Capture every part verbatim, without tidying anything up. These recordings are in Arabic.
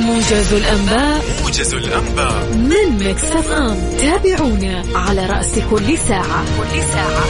موجز الأنباء موجز الأنباء من ميكس إف إم. تابعونا على رأس كل ساعة كل ساعة.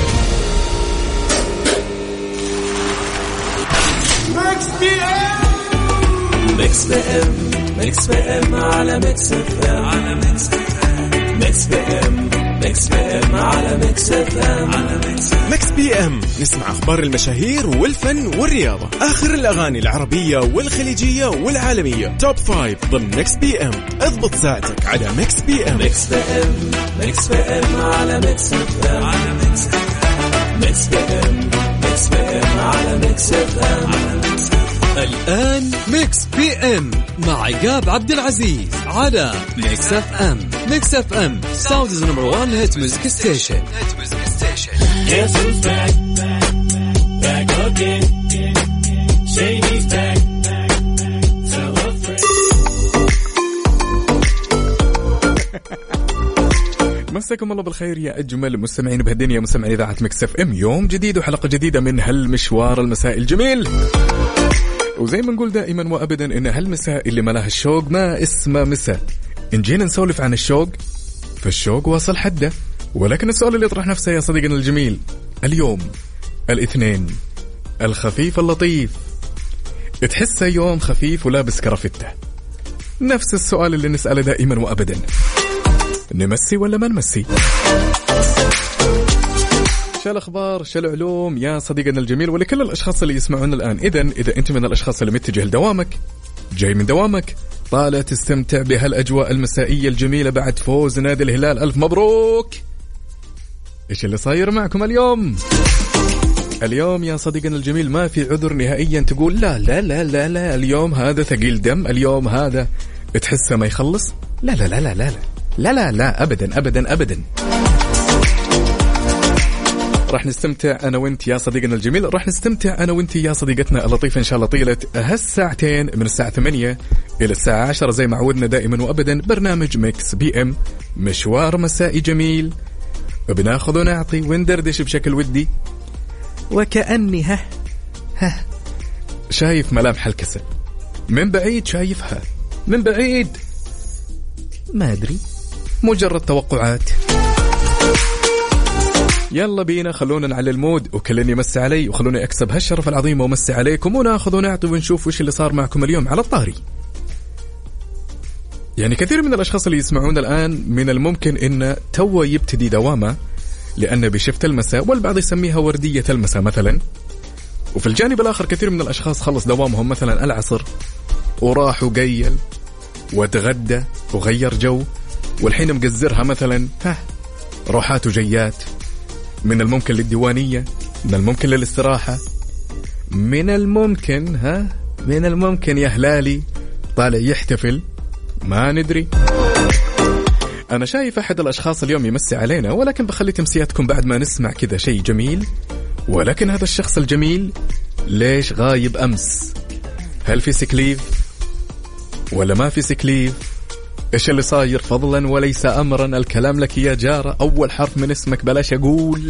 ميكس بي ام ميكس بي ام ميكس بي ام على ميكس إف إم على ميكس إف إم ميكس بي ام ميكس بي ام على ميكس إف إم على ميكس ميكس بي ام. نسمع أخبار المشاهير والفن والرياضة، آخر الأغاني العربية والخليجية والعالمية، توب فايف ضمن ميكس بي ام. اضبط ساعتك على ميكس بي ام. ميكس بي ام ميكس بي ام على ميكس إف إم على ميكس إف إم ميكس بي ام ميكس بي ام على ميكس إف إم على ميكس. الآن ميكس بي ام مع عقاب عبد العزيز على ميكس إف إم. ميكس إف إم Saudi's number one hit music station. Guess who's back, back again. Shady's back. Tell a friend. مساكم الله بالخير يا أجمل المستمعين بهالدنيا، مستمعين إذاعة ميكس إف إم. يوم جديد وحلقة جديدة من هالمشوار المساء الجميل. وزي ما نقول دائما وأبدا إن هالمساء اللي ملاه الشوق ما اسمه مساء. إن جينا نسولف عن الشوق فالشوق واصل حده، ولكن السؤال اللي يطرح نفسه يا صديقنا الجميل اليوم الاثنين الخفيف اللطيف، تحسه يوم خفيف ولابس كرافتة. نفس السؤال اللي نسأله دائما وأبدا، نمسي ولا ما نمسي؟ شو الأخبار شو العلوم يا صديقنا الجميل؟ ولكل الأشخاص اللي يسمعونا الآن، إذن إذا أنت من الأشخاص اللي متجه لدوامك، جاي من دوامك، طالع تستمتع بهالأجواء المسائية الجميلة بعد فوز نادي الهلال، ألف مبروك. إيش اللي صاير معكم اليوم؟ اليوم يا صديقنا الجميل ما في عذر نهائيا تقول لا لا لا لا لا اليوم هذا ثقيل دم، اليوم هذا تحسه ما يخلص. لا لا لا لا لا لا لا لا أبدا أبدا أبدا. راح نستمتع أنا وإنت يا صديقنا الجميل، راح نستمتع أنا وإنت يا صديقتنا اللطيفة إن شاء الله طيلة هالساعتين من الساعة ثمانية إلى الساعة عشرة زي ما عودنا دائما وأبدا. برنامج ميكس بي إم، مشوار مسائي جميل، وبناخذ ونعطي وندردش بشكل ودي، وكأني ها ها شايف ملامح الكسل من بعيد، شايفها من بعيد، ما أدري، مجرد توقعات. يلا بينا خلونا نعلي المود، وكلني يمسي علي، وخلوني أكسب هالشرف العظيم ومسي عليكم، وناخذ ونعطي ونشوف وش اللي صار معكم اليوم على الطاري. يعني كثير من الأشخاص اللي يسمعون الآن من الممكن إن تو يبتدي دوامه لأنه بشفت المساء، والبعض يسميها وردية المساء مثلا. وفي الجانب الآخر كثير من الأشخاص خلص دوامهم مثلا العصر وراح وقيل وتغدى وغير جو، والحين مقزرها مثلا ها روحات وجيات، من الممكن للديوانية، من الممكن للاستراحة، من الممكن ها من الممكن يا هلالي طالع يحتفل، ما ندري. أنا شايف أحد الأشخاص اليوم يمسي علينا، ولكن بخلي تمسياتكم بعد ما نسمع كذا شيء جميل. ولكن هذا الشخص الجميل ليش غايب أمس؟ هل في سكليف ولا ما في سكليف؟ إيش اللي صاير؟ فضلا وليس أمرا، الكلام لك يا جارة، أول حرف من اسمك بلاش أقول.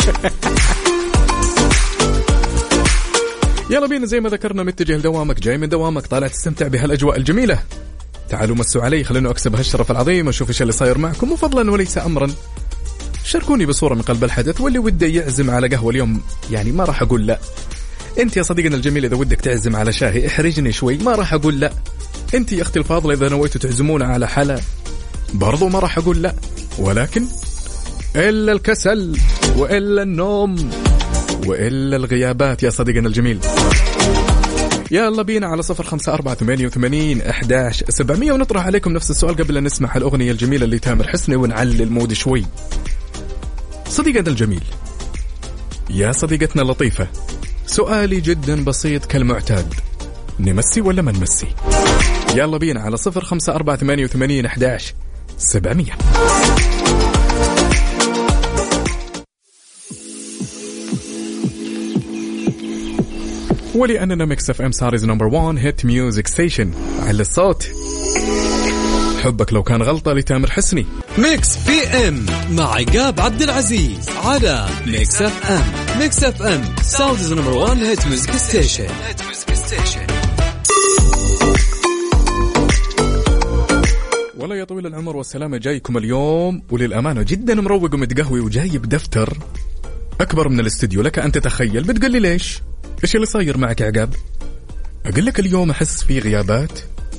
يلا بينا زي ما ذكرنا متجه لدوامك، جاي من دوامك، طالع تستمتع بهالأجواء الجميلة. تعالوا مسوا علي، خلينا أكسب هالشرف العظيم وأشوف إيش اللي صاير معكم، وفضلا وليس أمرا شاركوني بصورة من قلب الحدث. واللي وده يعزم على قهوة اليوم يعني ما راح أقول لا. أنت يا صديقنا الجميل إذا ودك تعزم على شاهي احرجني شوي، ما راح أقول لا. أنت يا أختي الفاضلة إذا نويتوا تعزمونا على حلا برضو ما راح أقول لا. ولكن إلا الكسل وإلا النوم وإلا الغيابات يا صديقنا الجميل. يلا بينا على صفر خمسة أربعة ثمانية وثمانين أحداش سبعمية ونطرح عليكم نفس السؤال قبل أن نسمع الأغنية الجميلة اللي تامر حسني ونعلي المود شوي. صديقنا الجميل يا صديقتنا اللطيفة، سؤالي جدا بسيط كالمعتاد، نمسي ولا ما نمسي؟ يلا بينا على صفر خمسة أربعة ثمانية وثمانين أحداش سبعمية. ولأننا ميكس اف ام ساريز نمبر وان هيت ميوزك ستيشن، على الصوت حبك لو كان غلطة لتامر حسني. ميكس بي ام مع عقاب عبد العزيز على ميكس اف ام. ميكس اف ام Saudi's number one hit music station. طويل العمر والسلامة جايكم اليوم وللأمانة جدا مروق ومتقهوي وجايب دفتر أكبر من الاستديو. لك أن تتخيل. بتقول لي ليش؟ إيش اللي صاير معك يا عقاب؟ أقول لك اليوم أحس في غيابات،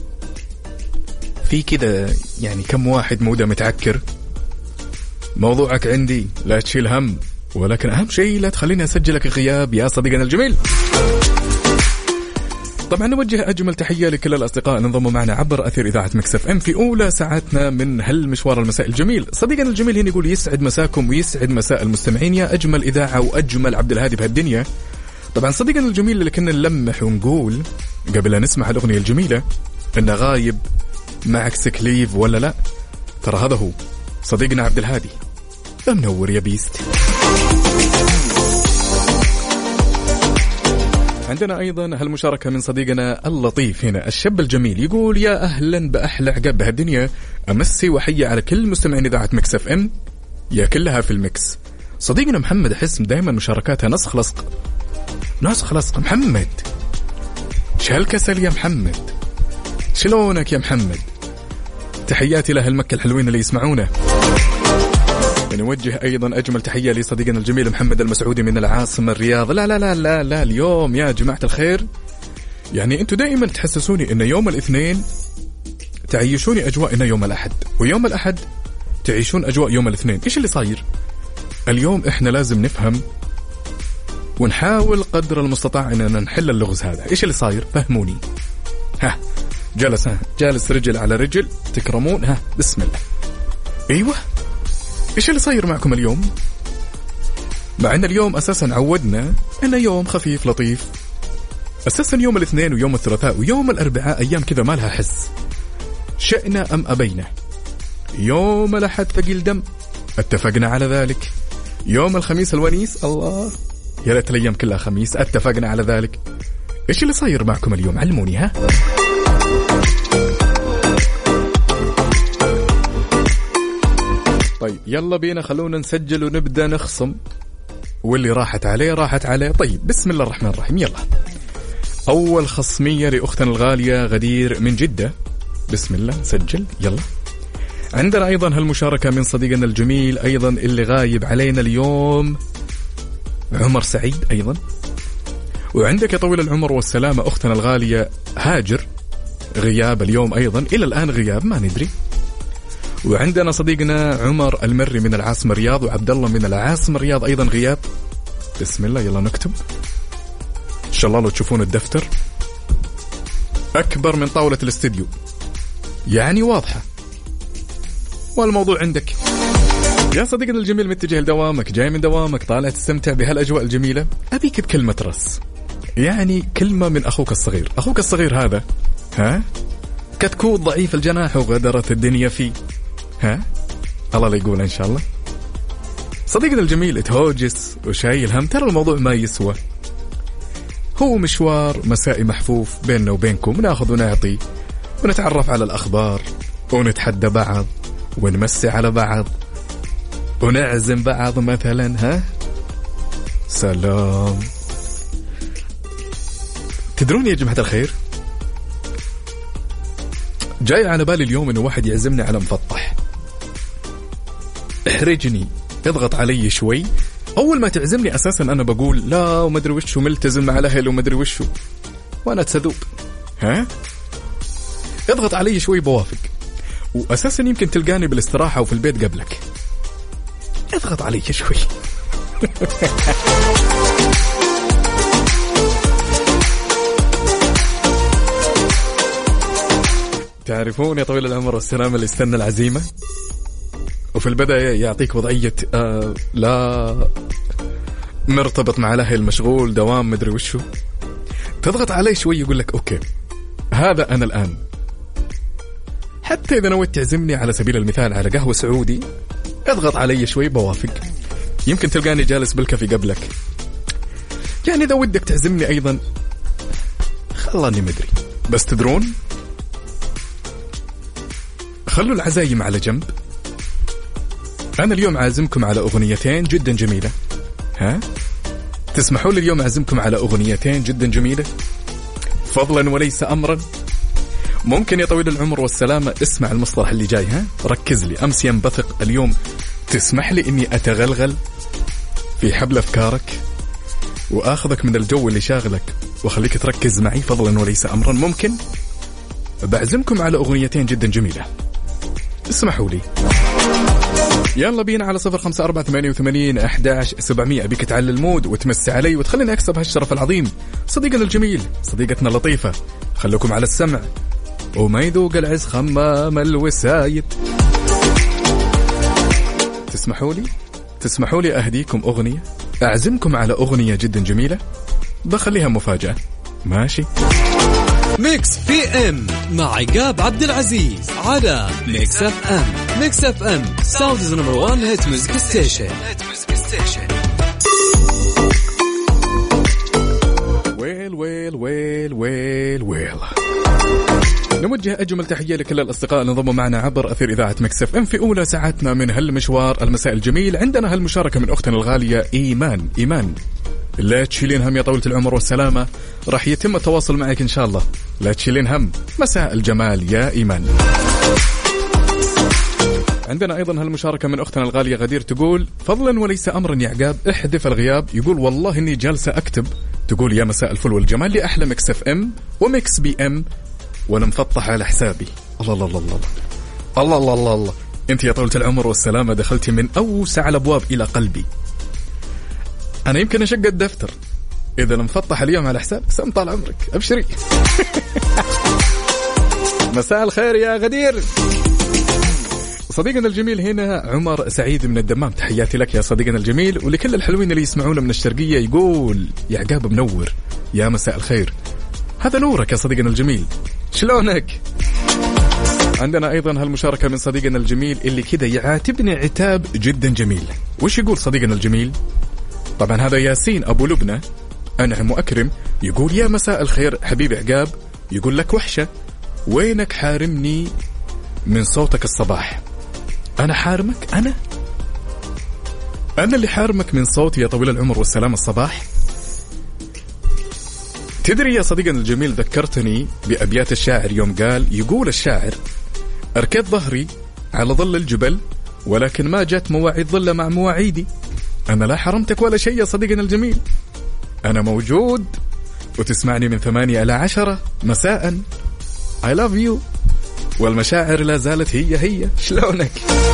في كذا يعني كم واحد موده متعكر. موضوعك عندي لا تشيل هم، ولكن أهم شيء لا تخليني أسجلك غياب يا صديقنا الجميل. طبعا نوجه أجمل تحية لكل الأصدقاء اللي انضموا معنا عبر أثير إذاعة ميكس اف ام في أولى ساعاتنا من هالمشوار المساء الجميل. صديقنا الجميل هنا يقول يسعد مساكم ويسعد مساء المستمعين يا أجمل إذاعة وأجمل عبد الهادي بهالدنيا. طبعا صديقنا الجميل اللي كنا نلمح ونقول قبل أن نسمع الأغنية الجميلة إنه غايب معك سكليف ولا لا، ترى هذا هو صديقنا عبد الهادي. منور يا بيست. عندنا أيضا هالمشاركة من صديقنا اللطيف هنا الشاب الجميل يقول يا أهلا بأحلى عقاب بهالدنيا، أمسي وحية على كل مستمعين إذاعة ميكس اف ام يا كلها في الميكس. صديقنا محمد أحس دائما مشاركاتها نسخ لصق نسخ لصق. محمد شهالكسل يا محمد، شلونك يا محمد؟ تحياتي لأهل مكة الحلوين اللي يسمعونه. نوجه أيضا أجمل تحية لصديقنا الجميل محمد المسعودي من العاصمة الرياض. لا لا لا لا لا اليوم يا جماعة الخير يعني أنتوا دائما تحسسوني إن يوم الاثنين تعيشوني أجواء إنه يوم الأحد، ويوم الأحد تعيشون أجواء يوم الاثنين. إيش اللي صاير اليوم؟ إحنا لازم نفهم ونحاول قدر المستطاع إننا نحل اللغز هذا. إيش اللي صاير؟ فهموني. ها جلس ها جالس رجل على رجل تكرمون. ها بسم الله. أيوة إيش اللي صاير معكم اليوم؟ مع أن اليوم أساسا عودنا أنه يوم خفيف لطيف. أساسا يوم الاثنين ويوم الثلاثاء ويوم الأربعاء أيام كذا ما لها حس، شئنا أم أبينا. يوم الأحد ثقيل دم، اتفقنا على ذلك. يوم الخميس الونيس، الله يا ليت الأيام كلها خميس، اتفقنا على ذلك. إيش اللي صاير معكم اليوم؟ علموني. ها طيب يلا بينا خلونا نسجل ونبدأ نخصم، واللي راحت عليه راحت عليه. طيب بسم الله الرحمن الرحيم. يلا أول خصمية لأختنا الغالية غدير من جدة. بسم الله نسجل. يلا عندنا أيضا هالمشاركة من صديقنا الجميل أيضا اللي غايب علينا اليوم عمر سعيد أيضا. وعندك يا طويل العمر والسلامة أختنا الغالية هاجر، غياب اليوم أيضا إلى الآن غياب ما ندري. وعندنا صديقنا عمر المري من العاصمة الرياض، وعبد الله من العاصمة الرياض أيضا غياب. بسم الله يلا نكتب إن شاء الله. لو تشوفون الدفتر أكبر من طاولة الاستديو يعني واضحة، والموضوع عندك يا صديقنا الجميل. متجه لدوامك، جاي من دوامك، طالع تستمتع بهالأجواء الجميلة. أبيك بكلمة رأس، يعني كلمة من أخوك الصغير. أخوك الصغير هذا ها كتكوت ضعيف الجناح وغدرت الدنيا فيه. ها الله لا يقول إن شاء الله. صديقنا الجميل تهوجس وشايل هم، ترى الموضوع ما يسوى. هو مشوار مسائي محفوف بيننا وبينكم، ناخذ ونعطي ونتعرف على الأخبار ونتحدى بعض ونمسي على بعض ونعزم بعض مثلا. ها سلام. تدرون يا جماعة الخير جاي على بالي اليوم إنه واحد يعزمني على مفطح. احرجني، اضغط علي شوي. أول ما تعزمني أساسا أنا بقول لا ومدري وشو، ملتزم مع الأهل ومدري وشو، وأنا تسذوب. ها اضغط علي شوي بوافق، وأساسا يمكن تلقاني بالاستراحة وفي البيت قبلك. اضغط علي شوي. تعرفون يا طويل العمر والسلامة اللي استنى العزيمة وفي البداية يعطيك وضعية آه لا مرتبط مع الأهل، مشغول دوام مدري وشو، تضغط علي شوي يقول لك أوكي هذا أنا الآن. حتى إذا نويت تعزمني على سبيل المثال على قهوة سعودي، اضغط علي شوي بوافق، يمكن تلقاني جالس بالكافي قبلك. يعني إذا ودك تعزمني أيضا خلاني مدري. بس تدرون خلوا العزايم على جنب، أنا اليوم عازمكم على أغنيتين جدا جميلة. ها تسمحوا لي اليوم أعزمكم على أغنيتين جدا جميلة فضلا وليس أمرا. ممكن يا طويل العمر والسلامة اسمع المصطلح اللي جاي، ها ركز لي. أمس ينبثق، اليوم تسمح لي إني أتغلغل في حبل أفكارك وآخذك من الجو اللي شاغلك وخليك تركز معي فضلا وليس أمرا. ممكن بعزمكم على أغنيتين جدا جميلة، اسمحوا لي. يلا بينا على صفر خمسة أربعة ثمانية وثمانين أحد عشر سبعمية. أبيك تعلي المود وتمسي علي وتخليني أكسب هالشرف العظيم. صديقنا الجميل، صديقتنا اللطيفة، خلوكم على السمع وما يذوق العز خمام الوسايد. تسمحوا لي تسمحوا لي أهديكم أغنية، أعزمكم على أغنية جدا جميلة، بخليها مفاجأة. ماشي. ميكس بي ام مع عقاب عبد العزيز على ميكس اف ام. ميكس اف ام ساوندز نمبر وان هيت ميوزك ستيشن. ويل ويل ويل ويل ويل. نوجه أجمل تحية لكل الأصدقاء اللي انضموا معنا عبر أثير إذاعة ميكس اف ام في أولى ساعاتنا من هالمشوار المساء الجميل. عندنا هالمشاركة من أختنا الغالية إيمان. إيمان لا تشيلين هم يا طولة العمر والسلامة، راح يتم التواصل معك إن شاء الله، لا تشيلين هم. مساء الجمال يا إيمان. عندنا أيضا هالمشاركة من أختنا الغالية غدير، تقول فضلا وليس أمرا يا عقاب احذف الغياب. يقول والله إني جالسة أكتب، تقول يا مساء الفل والجمال لأحلى ميكس اف ام وميكس بي ام وأنا مفطح على حسابي. الله الله الله الله الله الله الله الله. أنت يا طولة العمر والسلامة دخلتي من أوسع الأبواب إلى قلبي. أنا يمكن أشق الدفتر إذا المفطح اليوم على حساب سم طال عمرك. أبشري. مساء الخير يا غدير. صديقنا الجميل هنا عمر سعيد من الدمام، تحياتي لك يا صديقنا الجميل ولكل الحلوين اللي يسمعونا من الشرقية. يقول يا عقاب منور، يا مساء الخير. هذا نورك يا صديقنا الجميل، شلونك؟ عندنا أيضا هالمشاركة من صديقنا الجميل اللي كده يعاتبني عتاب جدا جميل. وش يقول صديقنا الجميل؟ طبعا هذا ياسين أبو لبنى أنعم وأكرم. يقول يا مساء الخير حبيبي عقاب، يقول لك وحشة، وينك حارمني من صوتك الصباح. أنا حارمك؟ أنا أنا اللي حارمك من صوتي يا طويل العمر والسلام الصباح. تدري يا صديقنا الجميل ذكرتني بأبيات الشاعر يوم قال، يقول الشاعر أركض ظهري على ظل الجبل ولكن ما جت مواعيد ظل مع مواعيدي. أنا لا حرمتك ولا شيء يا صديقنا الجميل، أنا موجود وتسمعني من ثمانية إلى عشرة مساء. I love you والمشاعر لا زالت هي هي. شلونك؟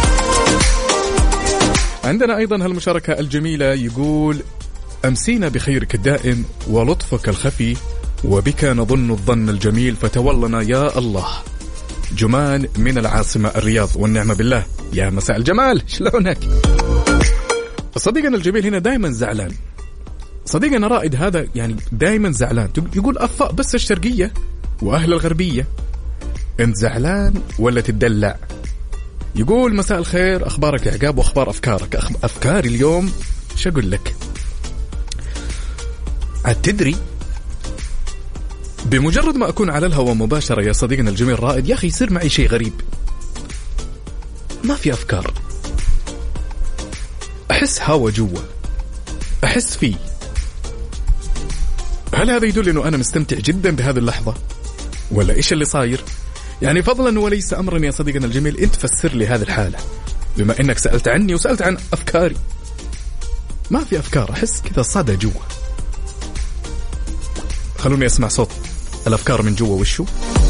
عندنا أيضا هالمشاركة الجميلة، يقول أمسينا بخيرك الدائم ولطفك الخفي وبك نظن الظن الجميل فتولنا يا الله. جمان من العاصمة الرياض والنعمة بالله. يا مساء الجمال، شلونك؟ صديقنا الجميل هنا دايما زعلان. صديقنا رائد هذا يعني دايما زعلان، يقول أفاء بس الشرقية وأهل الغربية. أنت زعلان ولا تدلع؟ يقول مساء الخير، أخبارك يا عقاب وأخبار أفكارك. أفكاري اليوم شو أقول لك؟ تدري بمجرد ما أكون على الهواء مباشرة يا صديقنا الجميل رائد، يا أخي يصير معي شيء غريب، ما في أفكار، أحس هوا جوا، أحس فيه. هل هذا يدل أنه أنا مستمتع جدا بهذه اللحظة ولا إيش اللي صاير؟ يعني فضلا وليس أمرا يا صديقنا الجميل، أنت فسر لي هذه الحالة بما أنك سألت عني وسألت عن أفكاري. ما في أفكار، أحس كذا صدى جوا. خلوني أسمع صوت الأفكار من جوا. وشو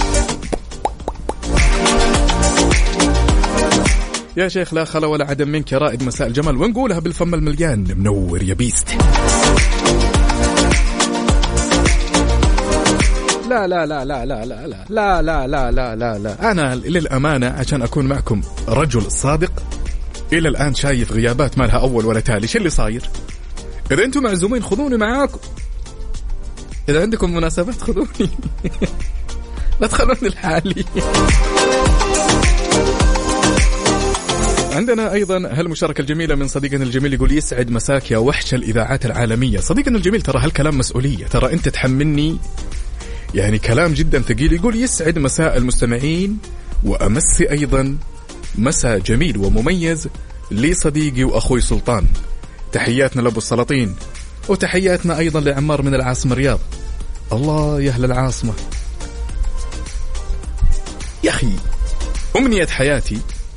يا شيخ؟ لا خلا ولا عدم منك يا رائد. مساء الجمال ونقولها بالفم المليان، منور يا بيست. لا لا لا لا لا لا لا لا لا لا لا لا لا أنا للأمانة عشان أكون معكم رجل صادق إلى الآن شايف غيابات ما لها أول ولا تالي. شو اللي صاير؟ إذا أنتم معزومين خذوني معاكم، إذا عندكم مناسبات خذوني. لا تخلوني لحالي. عندنا أيضا هالمشاركة الجميلة من صديقنا الجميل، يقول يسعد مساك يا وحش الإذاعات العالمية. صديقنا الجميل ترى هالكلام مسؤولية، ترى أنت تحملني يعني كلام جدا ثقيل. يقول يسعد مساء المستمعين وأمسي أيضا مساء جميل ومميز لصديقي وأخوي سلطان. تحياتنا لأبو السلاطين وتحياتنا أيضا لعمار من العاصمة الرياض. الله يا أهل العاصمة. يا أخي أمنية حياتي،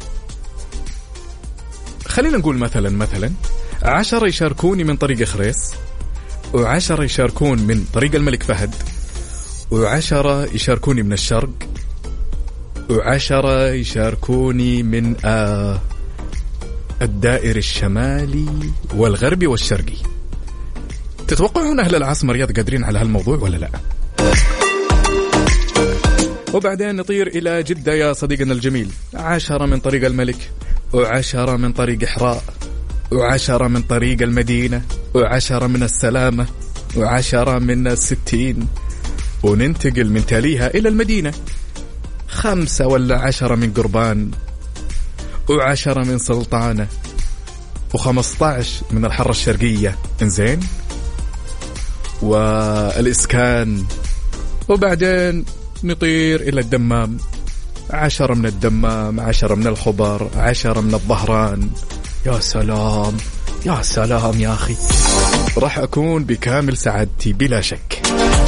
خلينا نقول مثلا مثلا عشرة يشاركوني من طريق خريس، وعشرة يشاركون من طريق الملك فهد، وعشرة يشاركوني من الشرق، وعشرة يشاركوني من آه الدائر الشمالي والغربي والشرقي. تتوقعون أهل العاصمة الرياض قادرين على هالموضوع ولا لا؟ وبعدين نطير إلى جدة يا صديقنا الجميل، عشرة من طريق الملك، وعشرة من طريق حراء، وعشرة من طريق المدينة، وعشرة من السلامة، وعشرة من الستين، وننتقل من تاليها إلى المدينة، خمسة ولا عشرة من قربان، وعشرة من سلطانة، وخمسطعش من الحرة الشرقية. إنزين، والإسكان، وبعدين نطير إلى الدمام، عشرة من الدمام، عشرة من الخبر، عشرة من الظهران. يا سلام يا سلام يا أخي، راح أكون بكامل سعادتي بلا شك.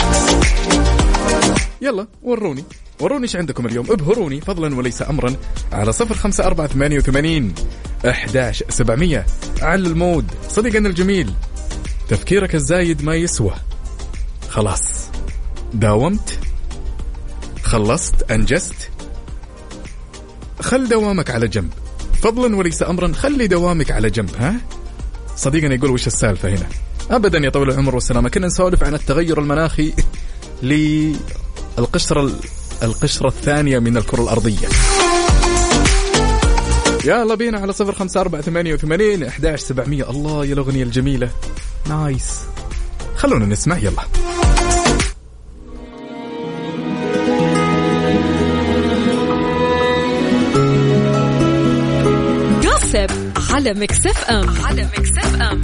يلا وروني وروني ايش عندكم اليوم، ابهروني فضلا وليس أمرا على صفر خمسة أربعة ثمانية وثمانين أحداش سبعمية. على المود صديقنا الجميل، تفكيرك الزايد ما يسوى. خلاص داومت، خلصت، أنجزت، خل دوامك على جنب فضلا وليس أمرا، خلي دوامك على جنب. ها صديقنا يقول وش السالفة هنا؟ أبدا يا طويل العمر والسلامة، كنا نسولف عن التغير المناخي للقشرة القشرة الثانية من الكرة الأرضية. يلا بينا على صفر خمسة أربعة ثمانية وثمانين أحداش سبعمية. الله يا الأغنية الجميلة، نايس، خلونا نسمع. يلا جوسب على ميكس اف ام، على ميكس اف ام.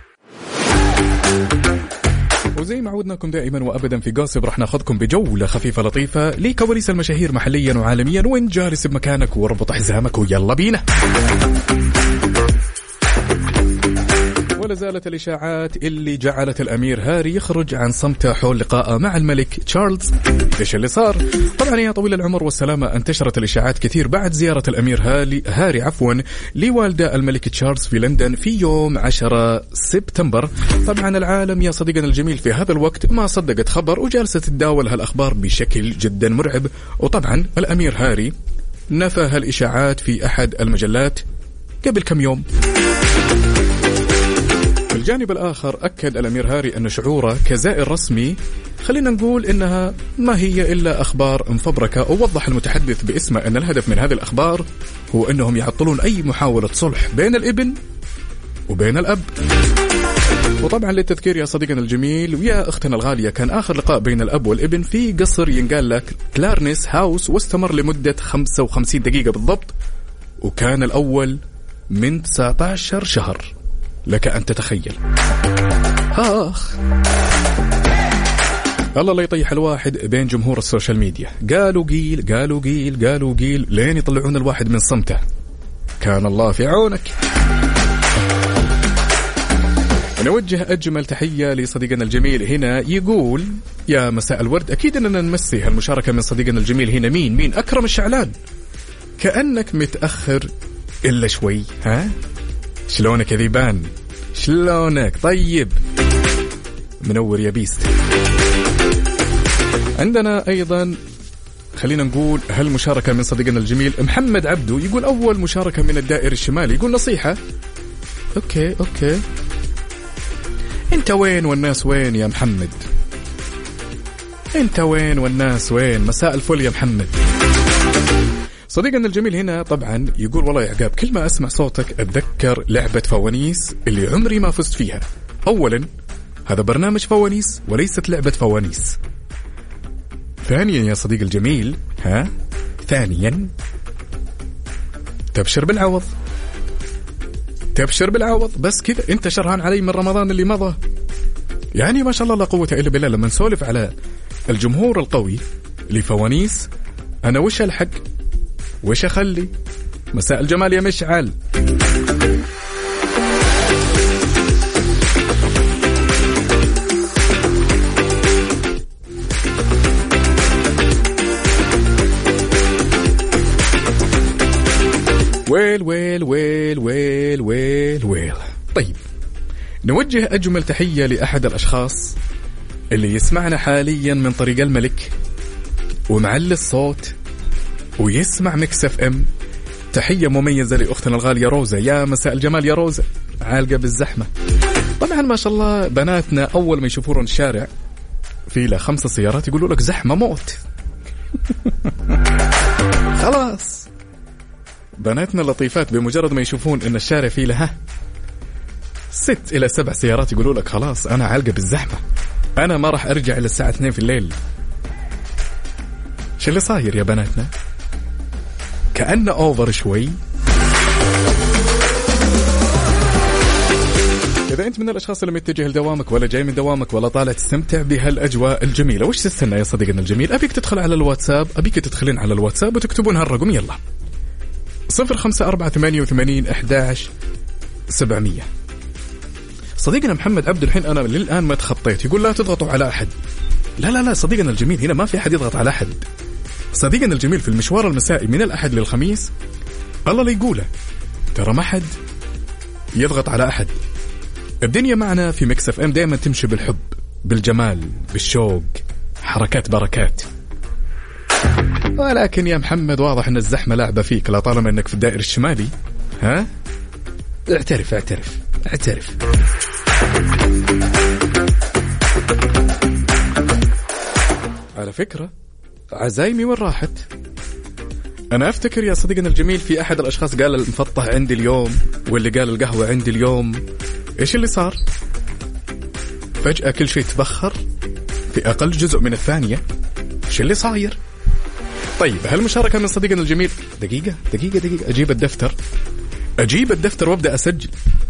وزي ما عودناكم دائما وأبدا في جوسب راح ناخذكم بجولة خفيفة لطيفة لكواليس المشاهير محليا وعالميا. وين جالس بمكانك واربط حزامك ويلا بينا. ولا زالت الإشاعات اللي جعلت الأمير هاري يخرج عن صمته حول لقائه مع الملك تشارلز. إيش اللي صار؟ طبعا يا طويل العمر والسلامة، انتشرت الإشاعات كثير بعد زيارة الأمير هاري هاري عفوا لوالده الملك تشارلز في لندن في يوم عشرة سبتمبر. طبعا العالم يا صديقنا الجميل في هذا الوقت ما صدقت خبر وجالسة تتداول هالأخبار بشكل جدا مرعب. وطبعا الأمير هاري نفى هالإشاعات في أحد المجلات قبل كم يوم. الجانب الآخر أكد الأمير هاري أن شعوره كزائر رسمي خلينا نقول إنها ما هي إلا أخبار مفبركة. ووضح المتحدث باسمه أن الهدف من هذه الأخبار هو أنهم يعطلون أي محاولة صلح بين الابن وبين الأب. وطبعا للتذكير يا صديقنا الجميل ويا أختنا الغالية، كان آخر لقاء بين الأب والابن في قصر ينقال لك كلارنس هاوس، واستمر لمدة خمسة وخمسين دقيقة بالضبط، وكان الأول من تسعة عشر شهر، لك أن تتخيل. آخ الله لا يطيح الواحد بين جمهور السوشيال ميديا، قالوا قيل قالوا قيل قالوا قيل لين يطلعون الواحد من صمته. كان الله في عونك. نوجه أجمل تحية لصديقنا الجميل هنا، يقول يا مساء الورد، أكيد أننا نمسي هالمشاركة من صديقنا الجميل هنا. مين مين أكرم الشعلان، كأنك متأخر إلا شوي. ها شلونك يا ذيبان، شلونك؟ طيب منور يا بيست. عندنا أيضا خلينا نقول هالمشاركة من صديقنا الجميل محمد عبدو، يقول أول مشاركة من الدائر الشمالي، يقول نصيحة. أوكي أوكي أنت وين والناس وين يا محمد؟ أنت وين والناس وين؟ مساء الفل يا محمد. صديقنا الجميل هنا طبعا يقول والله يا عقاب، كل ما أسمع صوتك أتذكر لعبة فوانيس اللي عمري ما فزت فيها. أولا هذا برنامج فوانيس وليست لعبة فوانيس. ثانيا يا صديق الجميل، ها ثانيا تبشر بالعوض، تبشر بالعوض بس كذا. انت شرهان علي من رمضان اللي مضى، يعني ما شاء الله لا قوة إلا بالله. لما نسولف على الجمهور القوي لفوانيس، أنا وش الحق وش أخلي؟ مساء الجمال يا مشعل. ويل ويل ويل ويل ويل ويل. طيب نوجه أجمل تحية لأحد الأشخاص اللي يسمعنا حاليا من طريق الملك ومعلي الصوت ويسمع ميكس اف ام. تحية مميزة لأختنا الغالية روزة. يا مساء الجمال يا روزة، عالقة بالزحمة. طبعا ما شاء الله بناتنا أول ما يشوفون الشارع في له خمسة سيارات يقولوا لك زحمة موت. خلاص بناتنا اللطيفات بمجرد ما يشوفون إن الشارع فيه لها ست إلى سبع سيارات يقولوا لك خلاص أنا عالقة بالزحمة، أنا ما راح أرجع إلى الساعة اثنين في الليل. شو اللي صاير يا بناتنا؟ كأنه أوفر شوي. إذا أنت من الأشخاص اللي متجه لدوامك ولا جاي من دوامك ولا طالع تستمتع بهالأجواء الجميلة، وش تستنى يا صديقنا الجميل؟ أبيك تدخل على الواتساب، أبيك تدخلين على الواتساب وتكتبون هالرقم. يلا صفر خمسة أربعة ثمانية وثمانين أحداش سبعمية. صديقنا محمد عبد الحين أنا للآن ما تخطيت، يقول لا تضغطوا على أحد. لا لا لا صديقنا الجميل، هنا ما في أحد يضغط على أحد. صديقنا الجميل في المشوار المسائي من الأحد للخميس الله لا يقوله، ترى ما حد يضغط على أحد. الدنيا معنا في ميكس اف ام دائما تمشي بالحب بالجمال بالشوق، حركات بركات. ولكن يا محمد واضح ان الزحمة لعبة فيك، لا طالما انك في الدائر الشمالي. ها اعترف اعترف اعترف. على فكرة عزايمي وين راحت؟ أنا أفتكر يا صديقنا الجميل في أحد الأشخاص قال المفطح عندي اليوم، واللي قال القهوة عندي اليوم. إيش اللي صار؟ فجأة كل شيء تبخر في أقل جزء من الثانية. إيش اللي صاير؟ طيب هالمشاركة من صديقنا الجميل. دقيقة دقيقة دقيقة أجيب الدفتر أجيب الدفتر وأبدأ أسجل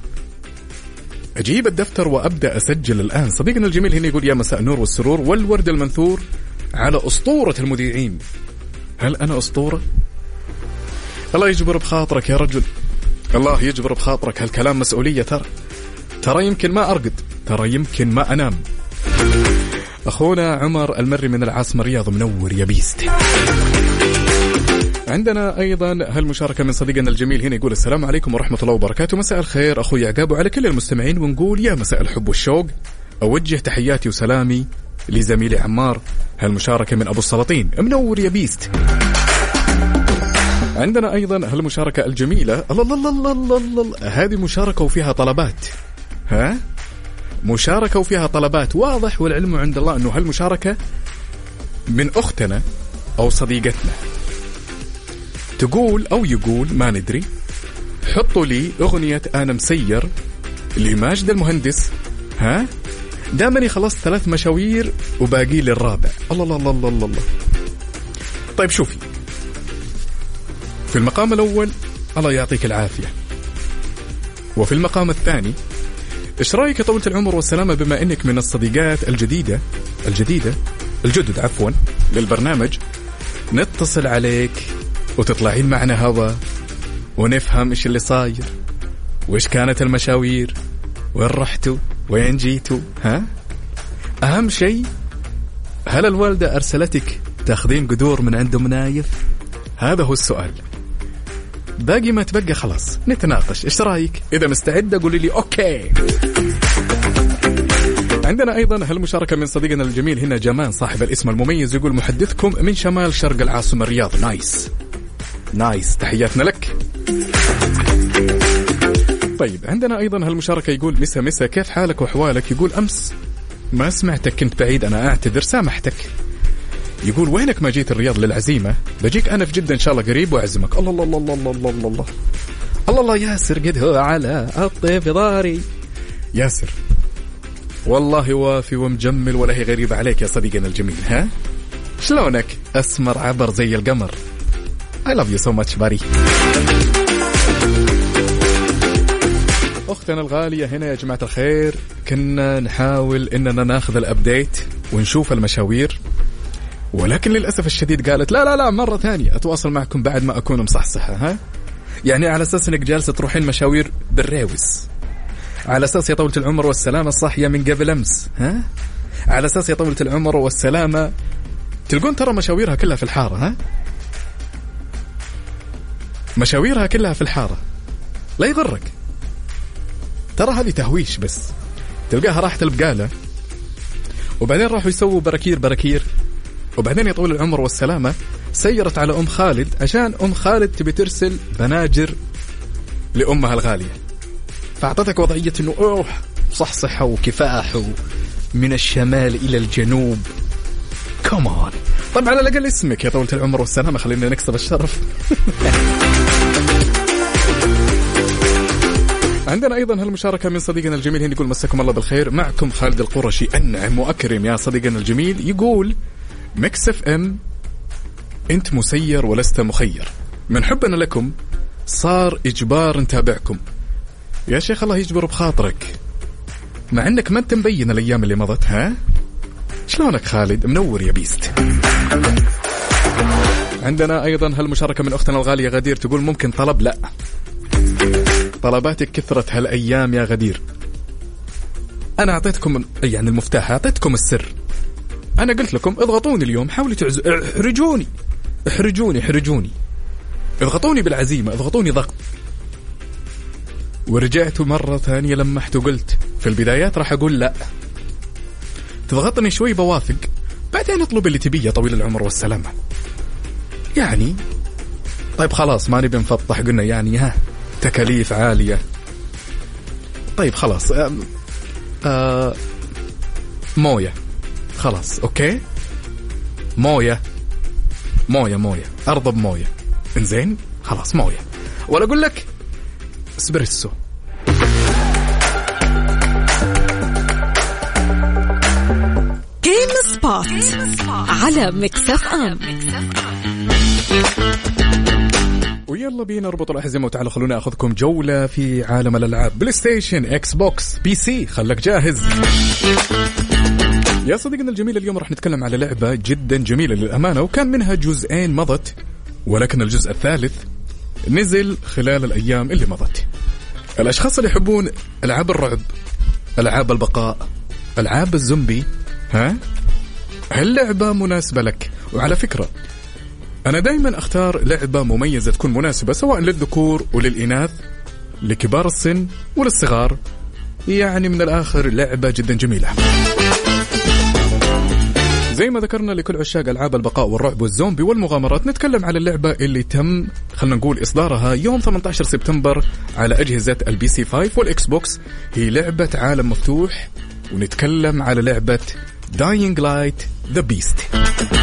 أجيب الدفتر وأبدأ أسجل الآن. صديقنا الجميل هنا يقول يا مساء النور والسرور والورد المنثور على أسطورة المذيعين. هل أنا أسطورة؟ الله يجبر بخاطرك يا رجل، الله يجبر بخاطرك. هالكلام مسؤولية. ترى ترى يمكن ما أرقد، ترى يمكن ما أنام. أخونا عمر المري من العاصمة الرياض منور يا بيست. عندنا أيضا هالمشاركة من صديقنا الجميل هنا يقول السلام عليكم ورحمة الله وبركاته. مساء الخير أخوي عقاب وعلى كل المستمعين، ونقول يا مساء الحب والشوق. أوجه تحياتي وسلامي لزميلي عمار. هالمشاركة من أبو السلاطين منور يا بيست. عندنا أيضا هالمشاركة الجميلة. الله الله الله الله الله، هذه مشاركة وفيها طلبات. ها مشاركة وفيها طلبات، واضح والعلم عند الله أنه هالمشاركة من أختنا أو صديقتنا. تقول أو يقول ما ندري، حطوا لي أغنية أنا مسير لماجد المهندس. ها دامني خلصت ثلاث مشاوير وباقي لي الرابع. الله الله الله الله الله. طيب شوفي، في المقام الأول الله يعطيك العافية، وفي المقام الثاني إيش رأيك طولة العمر والسلامة بما إنك من الصديقات الجديدة الجديدة الجدد عفوا للبرنامج، نتصل عليك وتطلعين معنا هوا ونفهم إيش اللي صاير وإيش كانت المشاوير، وين رحتوا وين جيتوا. ها أهم شيء، هل الوالدة أرسلتك تاخذين قدور من عندهم نايف؟ هذا هو السؤال. باقي ما تبقى خلاص نتناقش. إيش رأيك؟ إذا مستعدة قولي لي أوكي. عندنا أيضا هالمشاركة من صديقنا الجميل هنا جمان صاحب الاسم المميز، يقول محدثكم من شمال شرق العاصمة الرياض. نايس نايس، تحياتنا لك. طيب عندنا أيضا هالمشاركة يقول مسا مسا كيف حالك وحوالك؟ يقول أمس ما سمعتك كنت بعيد، أنا أعتذر سامحتك. يقول وينك ما جيت الرياض للعزيمة؟ بجيك أنا في جدة إن شاء الله قريب وأعزمك. الله الله الله الله الله الله الله الله الله. ياسر قد هو على الطيف ضاري. ياسر والله وافي ومجمل ولا هي غريبة عليك يا صديقنا الجميل. ها شلونك؟ أسمر عبر زي القمر. I love you so much buddy. أختنا الغالية هنا يا جماعة الخير، كنا نحاول إننا ناخذ الأبديت ونشوف المشاوير، ولكن للأسف الشديد قالت لا لا لا مرة ثانية أتواصل معكم بعد ما أكون مصحصحة. ها يعني على أساس إنك جالسة تروحين مشاوير بالريوس، على أساس يا طولة العمر والسلامة صاحية من قبل أمس. ها على أساس يا طولة العمر والسلامة تلقون ترى مشاويرها كلها في الحارة. ها مشاويرها كلها في الحارة. لا يغرك، ترى هذه تهويش بس. تلقاها راحت البقالة وبعدين راحوا يسووا براكير براكير، وبعدين يطول العمر والسلامة سيرت على أم خالد عشان أم خالد تبي ترسل بناجر لأمها الغالية، فأعطتك وضعية إنه أوه صحصحة وكفاح من الشمال إلى الجنوب. كمان طبعا على الأقل اسمك يا طولة العمر والسلامة، خلينا نكسب الشرف. عندنا أيضا هالمشاركة من صديقنا الجميل هنا، يقول مساكم الله بالخير، معكم خالد القرشي أنعم وأكرم يا صديقنا الجميل. يقول ميكس اف ام أنت مسير ولست مخير، من حبنا لكم صار إجبار نتابعكم. يا شيخ الله يجبر بخاطرك، مع أنك ما أنت مبين الأيام اللي مضت. ها شلونك خالد؟ منور يا بيست. عندنا أيضا هالمشاركة من أختنا الغالية غدير، تقول ممكن طلب؟ لا، طلباتك كثرت هالأيام يا غدير. أنا أعطيتكم يعني المفتاح، أعطيتكم السر. أنا قلت لكم اضغطوني اليوم، حاولوا تعز... احرجوني احرجوني احرجوني اضغطوني بالعزيمة، اضغطوني ضغط. ورجعت مرة ثانية لمحت وقلت في البدايات راح أقول لا، تضغطني شوي بواثق، بعدين اطلب اللي تبيه طويل العمر والسلامة. يعني طيب خلاص ما نبي نفضح، قلنا يعني ها تكاليف عالية. طيب خلاص آه آه موية، خلاص أوكي موية موية موية أرضب موية، إنزين خلاص موية. ولا أقول لك اسبريسو. جيم سبوت على ميكس اف ام. ويلا بينا نربط الأحزمة وتعالوا خلونا أخذكم جولة في عالم الألعاب، بلاي ستيشن، إكس بوكس، بي سي. خلك جاهز يا صديقنا الجميل. اليوم راح نتكلم على لعبة جدا جميلة للأمانة، وكان منها جزئين مضت، ولكن الجزء الثالث نزل خلال الأيام اللي مضت. الأشخاص اللي يحبون ألعاب الرعب، ألعاب البقاء، ألعاب الزومبي، ها هاللعبة مناسبة لك. وعلى فكرة أنا دايما أختار لعبة مميزة تكون مناسبة سواء للذكور وللإناث، لكبار السن وللصغار، يعني من الآخر لعبة جدا جميلة. زي ما ذكرنا لكل عشاق ألعاب البقاء والرعب والزومبي والمغامرات، نتكلم على اللعبة اللي تم خلنا نقول إصدارها يوم ثمانية عشر سبتمبر على أجهزة البي سي خمسة والإكس بوكس. هي لعبة عالم مفتوح، ونتكلم على لعبة Dying Light The Beast.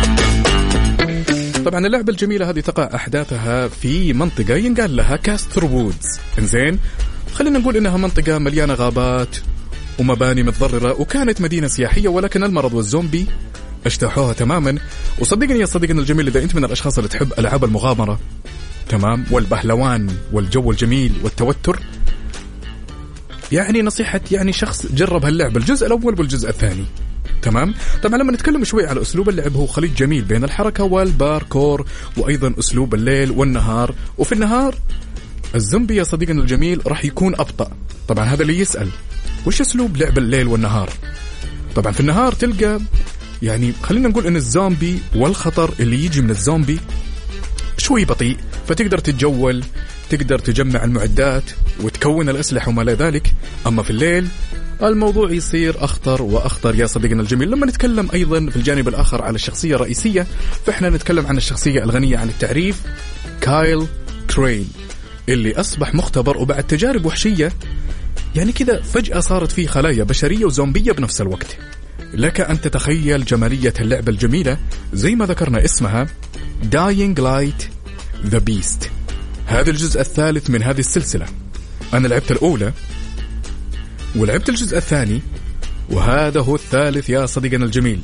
طبعا اللعبة الجميلة هذه تقع أحداثها في منطقة ينقال لها كاستر وودز. إنزين خلينا نقول إنها منطقة مليانة غابات ومباني متضررة، وكانت مدينة سياحية، ولكن المرض والزومبي اجتاحوها تماما. وصدقني يا صديقنا الجميل، إذا أنت من الأشخاص اللي تحب ألعاب المغامرة تمام والبهلوان والجو الجميل والتوتر، يعني نصيحة يعني شخص جرب هاللعبة، الجزء الأول والجزء الثاني. تمام. طبعا لما نتكلم شوي على أسلوب اللعب، هو خليط جميل بين الحركة والباركور، وأيضا أسلوب الليل والنهار. وفي النهار الزومبي يا صديقنا الجميل راح يكون أبطأ. طبعا هذا اللي يسأل وش أسلوب لعب الليل والنهار. طبعا في النهار تلقى يعني خلينا نقول إن الزومبي والخطر اللي يجي من الزومبي شوي بطيء، فتقدر تتجول، تقدر تجمع المعدات وتكون الأسلحة وما لا ذلك. أما في الليل الموضوع يصير أخطر وأخطر يا صديقنا الجميل. لما نتكلم أيضا في الجانب الآخر على الشخصية الرئيسية، فإحنا نتكلم عن الشخصية الغنية عن التعريف، كايل كرين، اللي أصبح مختبر، وبعد تجارب وحشية يعني كذا فجأة صارت فيه خلايا بشرية وزومبية بنفس الوقت. لك أن تتخيل جمالية اللعبة الجميلة، زي ما ذكرنا اسمها Dying Light The Beast. هذا الجزء الثالث من هذه السلسلة. أنا لعبت الأولى ولعبت الجزء الثاني، وهذا هو الثالث يا صديقنا الجميل.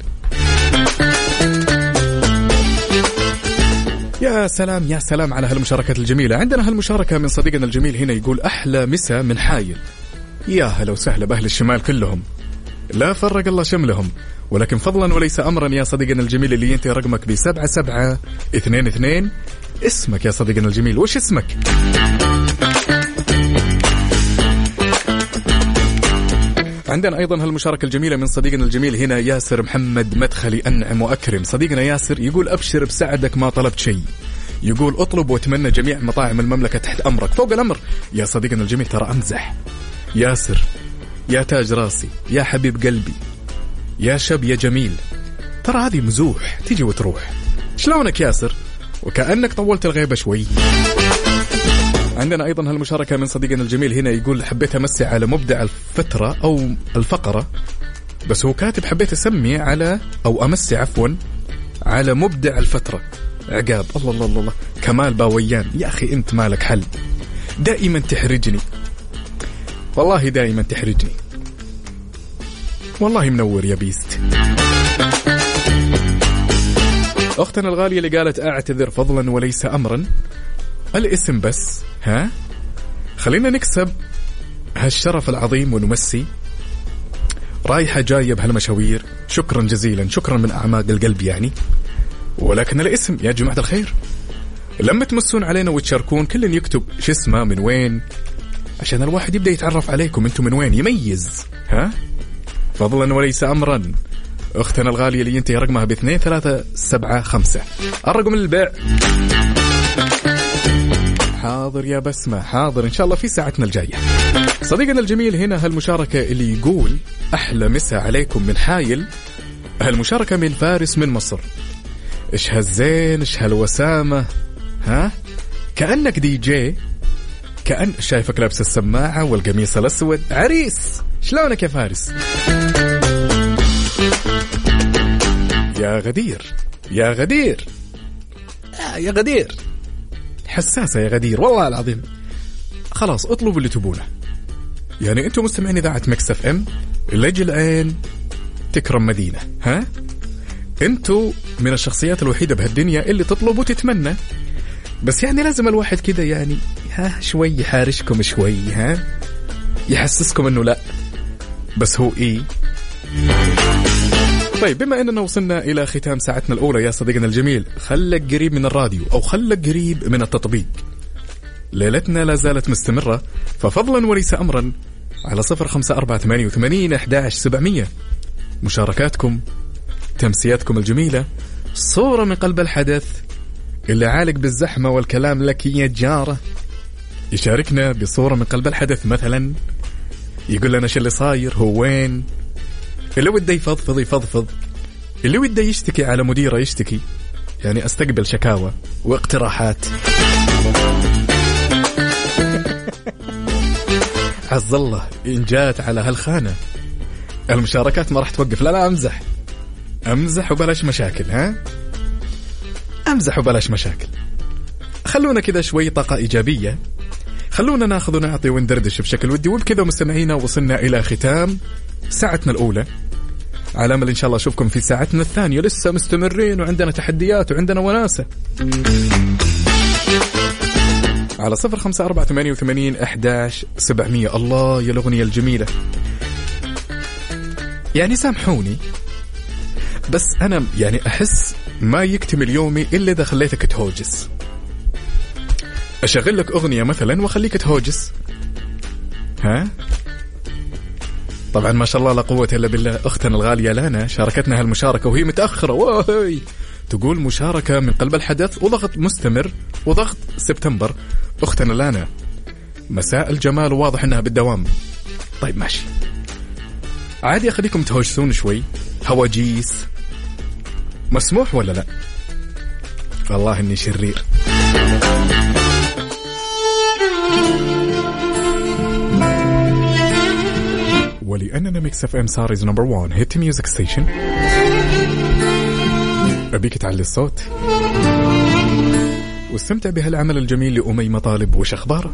يا سلام يا سلام على هالمشاركات الجميلة. عندنا هالمشاركة من صديقنا الجميل هنا، يقول أحلى مسا من حايل. يا هلا وسهلا بأهل الشمال كلهم، لا فرق الله شملهم. ولكن فضلا وليس أمرا يا صديقنا الجميل اللي ينتهي رقمك بسبعة سبعة اثنين اثنين، اسمك يا صديقنا الجميل، وش اسمك؟ عندنا أيضا هالمشاركة الجميلة من صديقنا الجميل هنا ياسر محمد مدخلي أنعم وأكرم. صديقنا ياسر يقول أبشر بسعدك ما طلبت شيء، يقول اطلب واتمنى جميع مطاعم المملكة تحت أمرك. فوق الأمر يا صديقنا الجميل، ترى أمزح. ياسر يا تاج راسي يا حبيب قلبي يا شب يا جميل، ترى هذه مزوح تيجي وتروح. شلونك ياسر؟ وكأنك طولت الغيبة شوي. عندنا أيضا هالمشاركة من صديقنا الجميل هنا، يقول حبيت أمسي على مبدع الفترة أو الفقرة، بس هو كاتب حبيت أسمي على أو أمسي عفوا على مبدع الفترة عقاب. الله الله الله, الله. كمال باويان، يا أخي أنت مالك حل، دائما تحرجني والله، دائما تحرجني والله. منور يا بيست. أختنا الغالية اللي قالت أعتذر فضلا وليس أمرا، الاسم بس. ها خلينا نكسب هالشرف العظيم ونمسي. رايحة جاية بهالمشاوير، شكرا جزيلا، شكرا من أعماق القلب يعني. ولكن الاسم يا جماعة الخير، لما تمسون علينا وتشاركون كل يكتب شو اسمه من وين، عشان الواحد يبدأ يتعرف عليكم انتم من وين، يميز. ها فضلا وليس أمرا. أختنا الغالية اللي ينتهي رقمها باثنين ثلاثة سبعة خمسة، الرقم للبيع. حاضر يا بسمة، حاضر إن شاء الله في ساعتنا الجاية. صديقنا الجميل هنا هالمشاركة اللي يقول أحلى مسا عليكم من حايل. هالمشاركة من فارس من مصر. إيش هالزين، إيش هالوسامة، ها كأنك دي جي، كأن شايفك لابس السماعة والقميص الأسود، عريس. شلونك يا فارس؟ يا غدير يا غدير آه يا غدير، حساسة يا غدير والله العظيم. خلاص اطلبوا اللي تبونه، يعني انتم مستمعين إذاعة ميكس اف ام، لجل العين تكرم مدينة. ها انتم من الشخصيات الوحيدة بهالدنيا اللي تطلب وتتمنى، بس يعني لازم الواحد كده يعني ها شوي يحارشكم شوي، ها يحسسكم انه لا بس هو ايه. طيب بما أننا وصلنا إلى ختام ساعتنا الأولى يا صديقنا الجميل، خلك قريب من الراديو أو خلك قريب من التطبيق. ليلتنا لا زالت مستمرة، ففضلا وليس أمرا على صفر خمسة أربعة ثمانية وثمانين أحد عشر سبعمية مشاركاتكم، تمسياتكم الجميلة، صورة من قلب الحدث اللي عالق بالزحمة والكلام لك يا جارة. يشاركنا بصورة من قلب الحدث، مثلا يقول لنا شو اللي صاير، هو وين، اللي وده يفضفض يفضفض، اللي وده يشتكي على مديره يشتكي، يعني استقبل شكاوى واقتراحات. عز الله إن جات على هالخانة المشاركات ما راح توقف. لا لا أمزح أمزح وبلاش مشاكل، ها أمزح وبلاش مشاكل. خلونا كذا شوي طاقة إيجابية، خلونا ناخذ ونعطي وندردش بشكل ودي. وبكذا مستمعينا وصلنا إلى ختام ساعتنا الأولى، على أمل إن شاء الله أشوفكم في ساعتنا الثانية. لسه مستمرين وعندنا تحديات وعندنا وناسة على صفر خمسة أربعة ثمانية وثمانين أحد عشر سبعمية. الله يا الأغنية الجميلة، يعني سامحوني بس أنا يعني أحس ما يكتمل يومي إلا إذا خليتك تهوجس. أشغل لك أغنية مثلا وخليك تهوجس، ها طبعا ما شاء الله لا قوة إلا بالله. أختنا الغالية لانا شاركتنا هالمشاركة وهي متأخرة، واهي تقول مشاركة من قلب الحدث وضغط مستمر وضغط سبتمبر. أختنا لانا مساء الجمال، وواضح أنها بالدوام. طيب ماشي عادي، أخليكم تهوجسون شوي، هواجيس مسموح ولا لا؟ والله إني شرير. ولأننا ميكس اف ام ساريز نمبر وان هيت ميوزك ستيشن، أبيك تعلي الصوت واستمتع بهالعمل الجميل لأمي مطالب. وش أخباره؟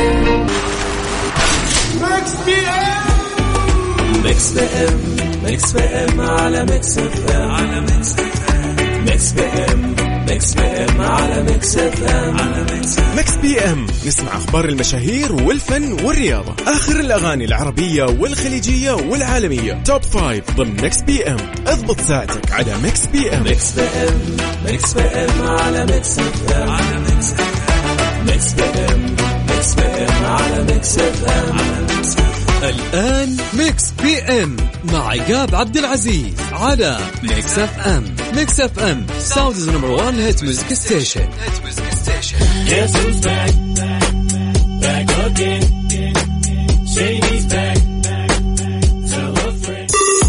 ميكس بي ام ميكس بي ام على ميكس اف ام على ميكس اف ام ميكس بي ام ميكس بي ام على ميكس اف ام على ميكس ميكس بي ام. نسمع أخبار المشاهير والفن والرياضة، آخر الأغاني العربية والخليجية والعالمية، توب فايف ضمن ميكس بي ام. اضبط ساعتك على ميكس بي ام. ميكس بي ام ميكس بي ام على ميكس اف ام على ميكس اف ام ميكس بي ام ميكس بي ام على ميكس اف ام على ميكس. الآن ميكس بي ام مع عقاب عبد العزيز على ميكس اف ام. ميكس اف ام ساوندز نمبر وان هيت ميوزك ستيشن. Guess who's back? Back again. Shady's back. Tell a friend.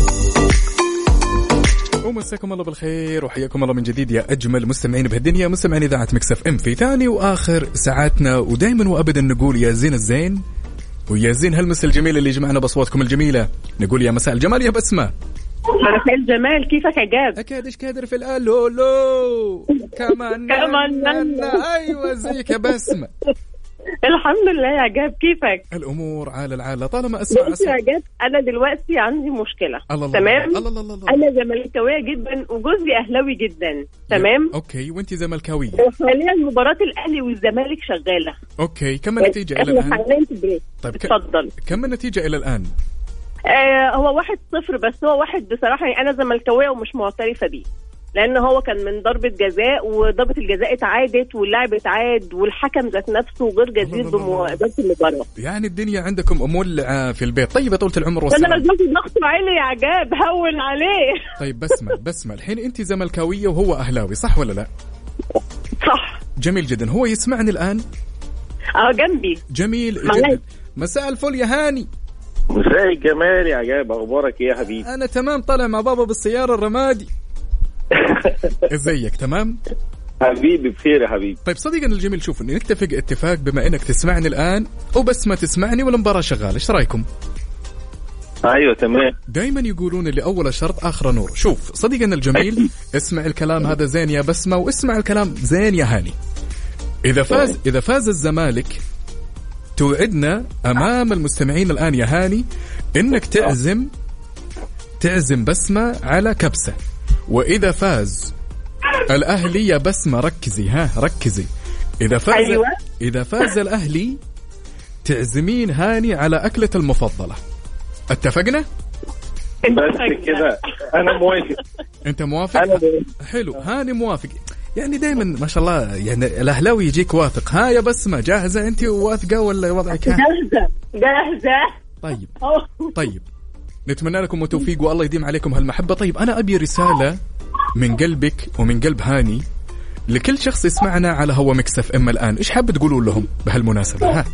ومساكم الله بالخير وحياكم الله من جديد يا أجمل مستمعين بهالدنيا، مستمعين إذاعة ميكس اف ام في ثاني وآخر ساعاتنا، ودايما وأبدا نقول يا زين الزين ويا زين هالمسا الجميل اللي جمعنا بأصواتكم الجميلة. نقول يا مساء الجمال يا بسمة. مساء الجمال، كيفك عقاب؟ أكادش كادر في الألو لو كمان كمان أيوة زيك يا بسمة. الحمد لله يا عقاب، كيفك؟ الأمور على العالة طالما أسمع يا عقاب. أنا دلوقتي عندي مشكلة. الله تمام؟ الله الله الله الله. أنا زملكاوية جدا وجوزي أهلاوي جدا. تمام؟ أوكي، وأنتي زملكاوية. وحاليا مباراة الأهلي والزمالك شغالة. أوكي، كم النتيجة إلى الآن؟ طيب اتفضل. كم النتيجة إلى الآن؟ آه هو واحد صفر، بس هو واحد بصراحة يعني أنا زملكاوية ومش معترفة بيه، لأن هو كان من ضربة جزاء وضربة الجزاء اتعادت واللاعب اتعاد والحكم ذات نفسه غير جدير بموازنة المباراة. يعني الدنيا عندكم مولعة في البيت. طيب يا طولة العمر والسلام. أنا نزلت ضغط عالي يا عجاب، هون عليه. طيب بسمة بسمة الحين أنت زملكاوية وهو أهلاوي صح ولا لا؟ صح. جميل جدا. هو يسمعني الآن؟ اه جنبي. جميل جدا. مساء الفل يا هاني. مساء الجمال يا عجاب، أخبارك إيه يا حبيبي؟ أنا تمام، طالع مع بابا بالسيارة الرمادي. ازيك؟ تمام حبيبي، بخير يا حبيبي. طيب صديقنا الجميل، شوف نتفق اتفاق، بما انك تسمعني الان وبس ما تسمعني والمباراة شغالة، ايش رايكم؟ ايوه تمام. دايما يقولون اللي اول شرط اخر نور. شوف صديقنا الجميل، اسمع الكلام هذا زين يا بسمة، واسمع الكلام زين يا هاني. اذا فاز اذا فاز الزمالك توعدنا امام المستمعين الان يا هاني انك تعزم تعزم بسمة على كبسة. وإذا فاز الأهلي يا بسمة ركزي، ها ركزي، إذا فاز أيوة. إذا فاز الأهلي تعزمين هاني على أكلة المفضلة. اتفقنا؟ بس كده أنا موافق. أنت موافق؟ أنا حلو، هاني موافق. يعني دايما ما شاء الله، يعني الأهلاوي يجيك واثق. ها يا بسمة جاهزة أنت وواثقة ولا وضعك؟ ها جاهزة جاهزة. طيب طيب نتمنى لكم التوفيق والله يديم عليكم هالمحبة. طيب أنا أبي رسالة من قلبك ومن قلب هاني لكل شخص يسمعنا على هوا ميكس اف ام الآن. إيش حاب تقولوا لهم بهالمناسبة؟ ها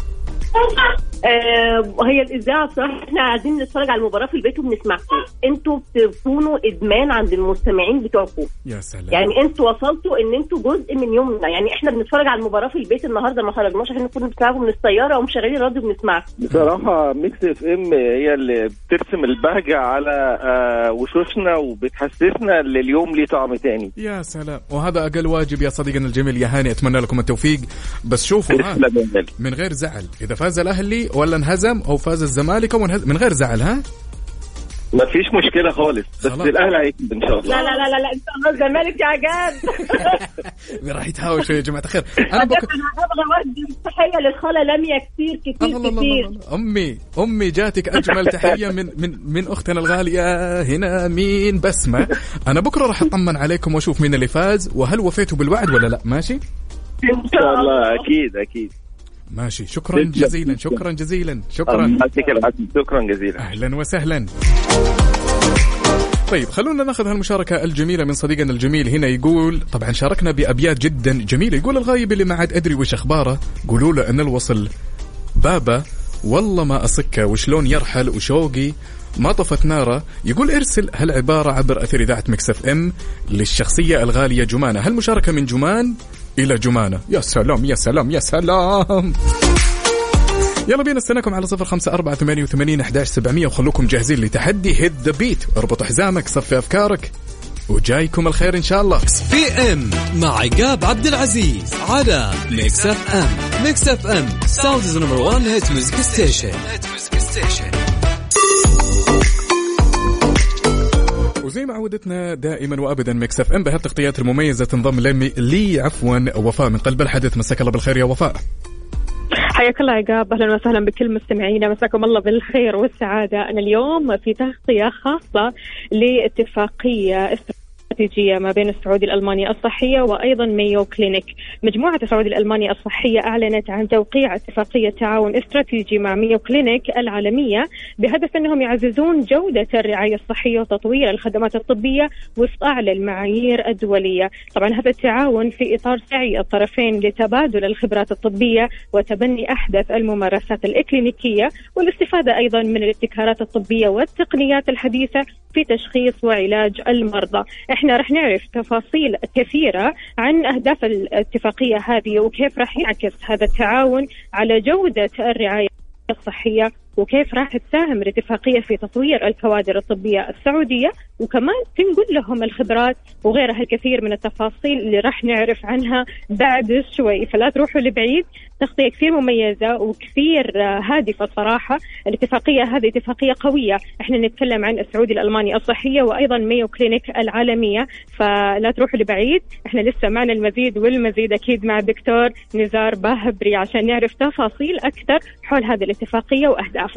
آه هي الإذاعة بصراحة إحنا عايزين نتفرج على المباراة في البيت وبنسمعكم. أنتوا بتكونوا إدمان عند المستمعين بتوعكم. يا سلام. يعني أنتوا وصلتوا إن أنتوا جزء من يومنا. يعني إحنا بنتفرج على المباراة في البيت النهاردة، ما خرجناش عشان نكون بنسمعكم من السيارة ومشغلين الراديو بنسمعكم. بصراحة ميكس اف ام هي اللي بترسم البهجة على آه وشوشنا وبتحسسنا اللي اليوم ليه طعم تاني. يا سلام، وهذا أقل واجب يا صديقنا الجميل يا هاني. أتمنى لكم التوفيق. بس شوفوا ها من غير زعل، إذا فاز الأهلي ولا انهزم أو فاز الزمالك أو من غير زعل، ها ما فيش مشكلة خالص، بس الأهلي هيكسب إن شاء الله. لا لا لا لا, لا. إن شاء الله الزمالك يا عجاب. راح يتهاوش يا جماعة الخير. أنا بك... أبغى أوجه تحية للخالة لميا كتير كتير الله كتير. الله الله. أمي أمي جاتك أجمل تحية من من من أختنا الغالية هنا مين بسمة. أنا بكرة راح أطمن عليكم وأشوف مين اللي فاز وهل وفيتوا بالوعد ولا لا. ماشي إن شاء الله. أكيد أكيد ماشي. شكرا جزيلا شكرا جزيلا شكرا شكرا جزيلا. أهلا وسهلا. طيب خلونا ناخذ هالمشاركة الجميلة من صديقنا الجميل. هنا يقول طبعا شاركنا بأبيات جدا جميلة. يقول الغايب اللي ما عاد أدري وش أخباره، قولوا له أن الوصل بابا والله ما أصكه وشلون يرحل وشوقي ما طفت ناره. يقول ارسل هالعبارة عبر أثير إذاعة ميكس اف ام للشخصية الغالية جمانة. هالمشاركة من جمان إلى جمانة. يا سلام يا سلام يا سلام. يلا بينا استناكم على صفر خمسة أربعة ثمانية وثمانين أحد عشر سبعمية وخلوكم جاهزين لتحدي هيد ذا بيت. اربط حزامك، صفي أفكارك، وجايكم الخير إن شاء الله. بي ام مع عقاب عبد العزيز على ميكس اف ام. ميكس اف ام ساوندز نمبر وان هيت ميوزك ستيشن. وزي ما عودتنا دائما وابدا ميكس اف ام بهالتغطيات المميزه تنضم لي, لي عفوا وفاء من قلب الحدث. مساك الله بالخير يا وفاء. حياك الله عقاب، اهلا وسهلا بكل مستمعينا، مساكم الله بالخير والسعاده. انا اليوم في تغطيه خاصه لاتفاقيه استراتيجية ما بين السعودي الألماني الصحية وأيضا مايو كلينيك. مجموعة السعودي الألماني الصحية أعلنت عن توقيع اتفاقية تعاون استراتيجي مع مايو كلينيك العالمية بهدف أنهم يعززون جودة الرعاية الصحية وتطوير الخدمات الطبية وفق أعلى المعايير الدولية. طبعا هذا التعاون في إطار سعي الطرفين لتبادل الخبرات الطبية وتبني أحدث الممارسات الإكلينيكية والاستفادة أيضا من الابتكارات الطبية والتقنيات الحديثة في تشخيص وعلاج المرضى. احنا رح نعرف تفاصيل كثيرة عن أهداف الاتفاقية هذه وكيف رح يعكس هذا التعاون على جودة الرعاية الصحية وكيف راح تساهم الاتفاقية في تطوير الكوادر الطبية السعودية وكمان تنقل لهم الخبرات وغيرها الكثير من التفاصيل اللي راح نعرف عنها بعد شوي. فلا تروحوا لبعيد، تغطية كثير مميزة وكثير هادفة صراحة. الاتفاقية هذه اتفاقية قوية، احنا نتكلم عن السعودي الألماني الصحية وأيضا مايو كلينيك العالمية، فلا تروحوا لبعيد. احنا لسه معنا المزيد والمزيد أكيد مع الدكتور نزار باهبري عشان نعرف تفاصيل أكثر حول هذه الاتفاقية وأهدافها.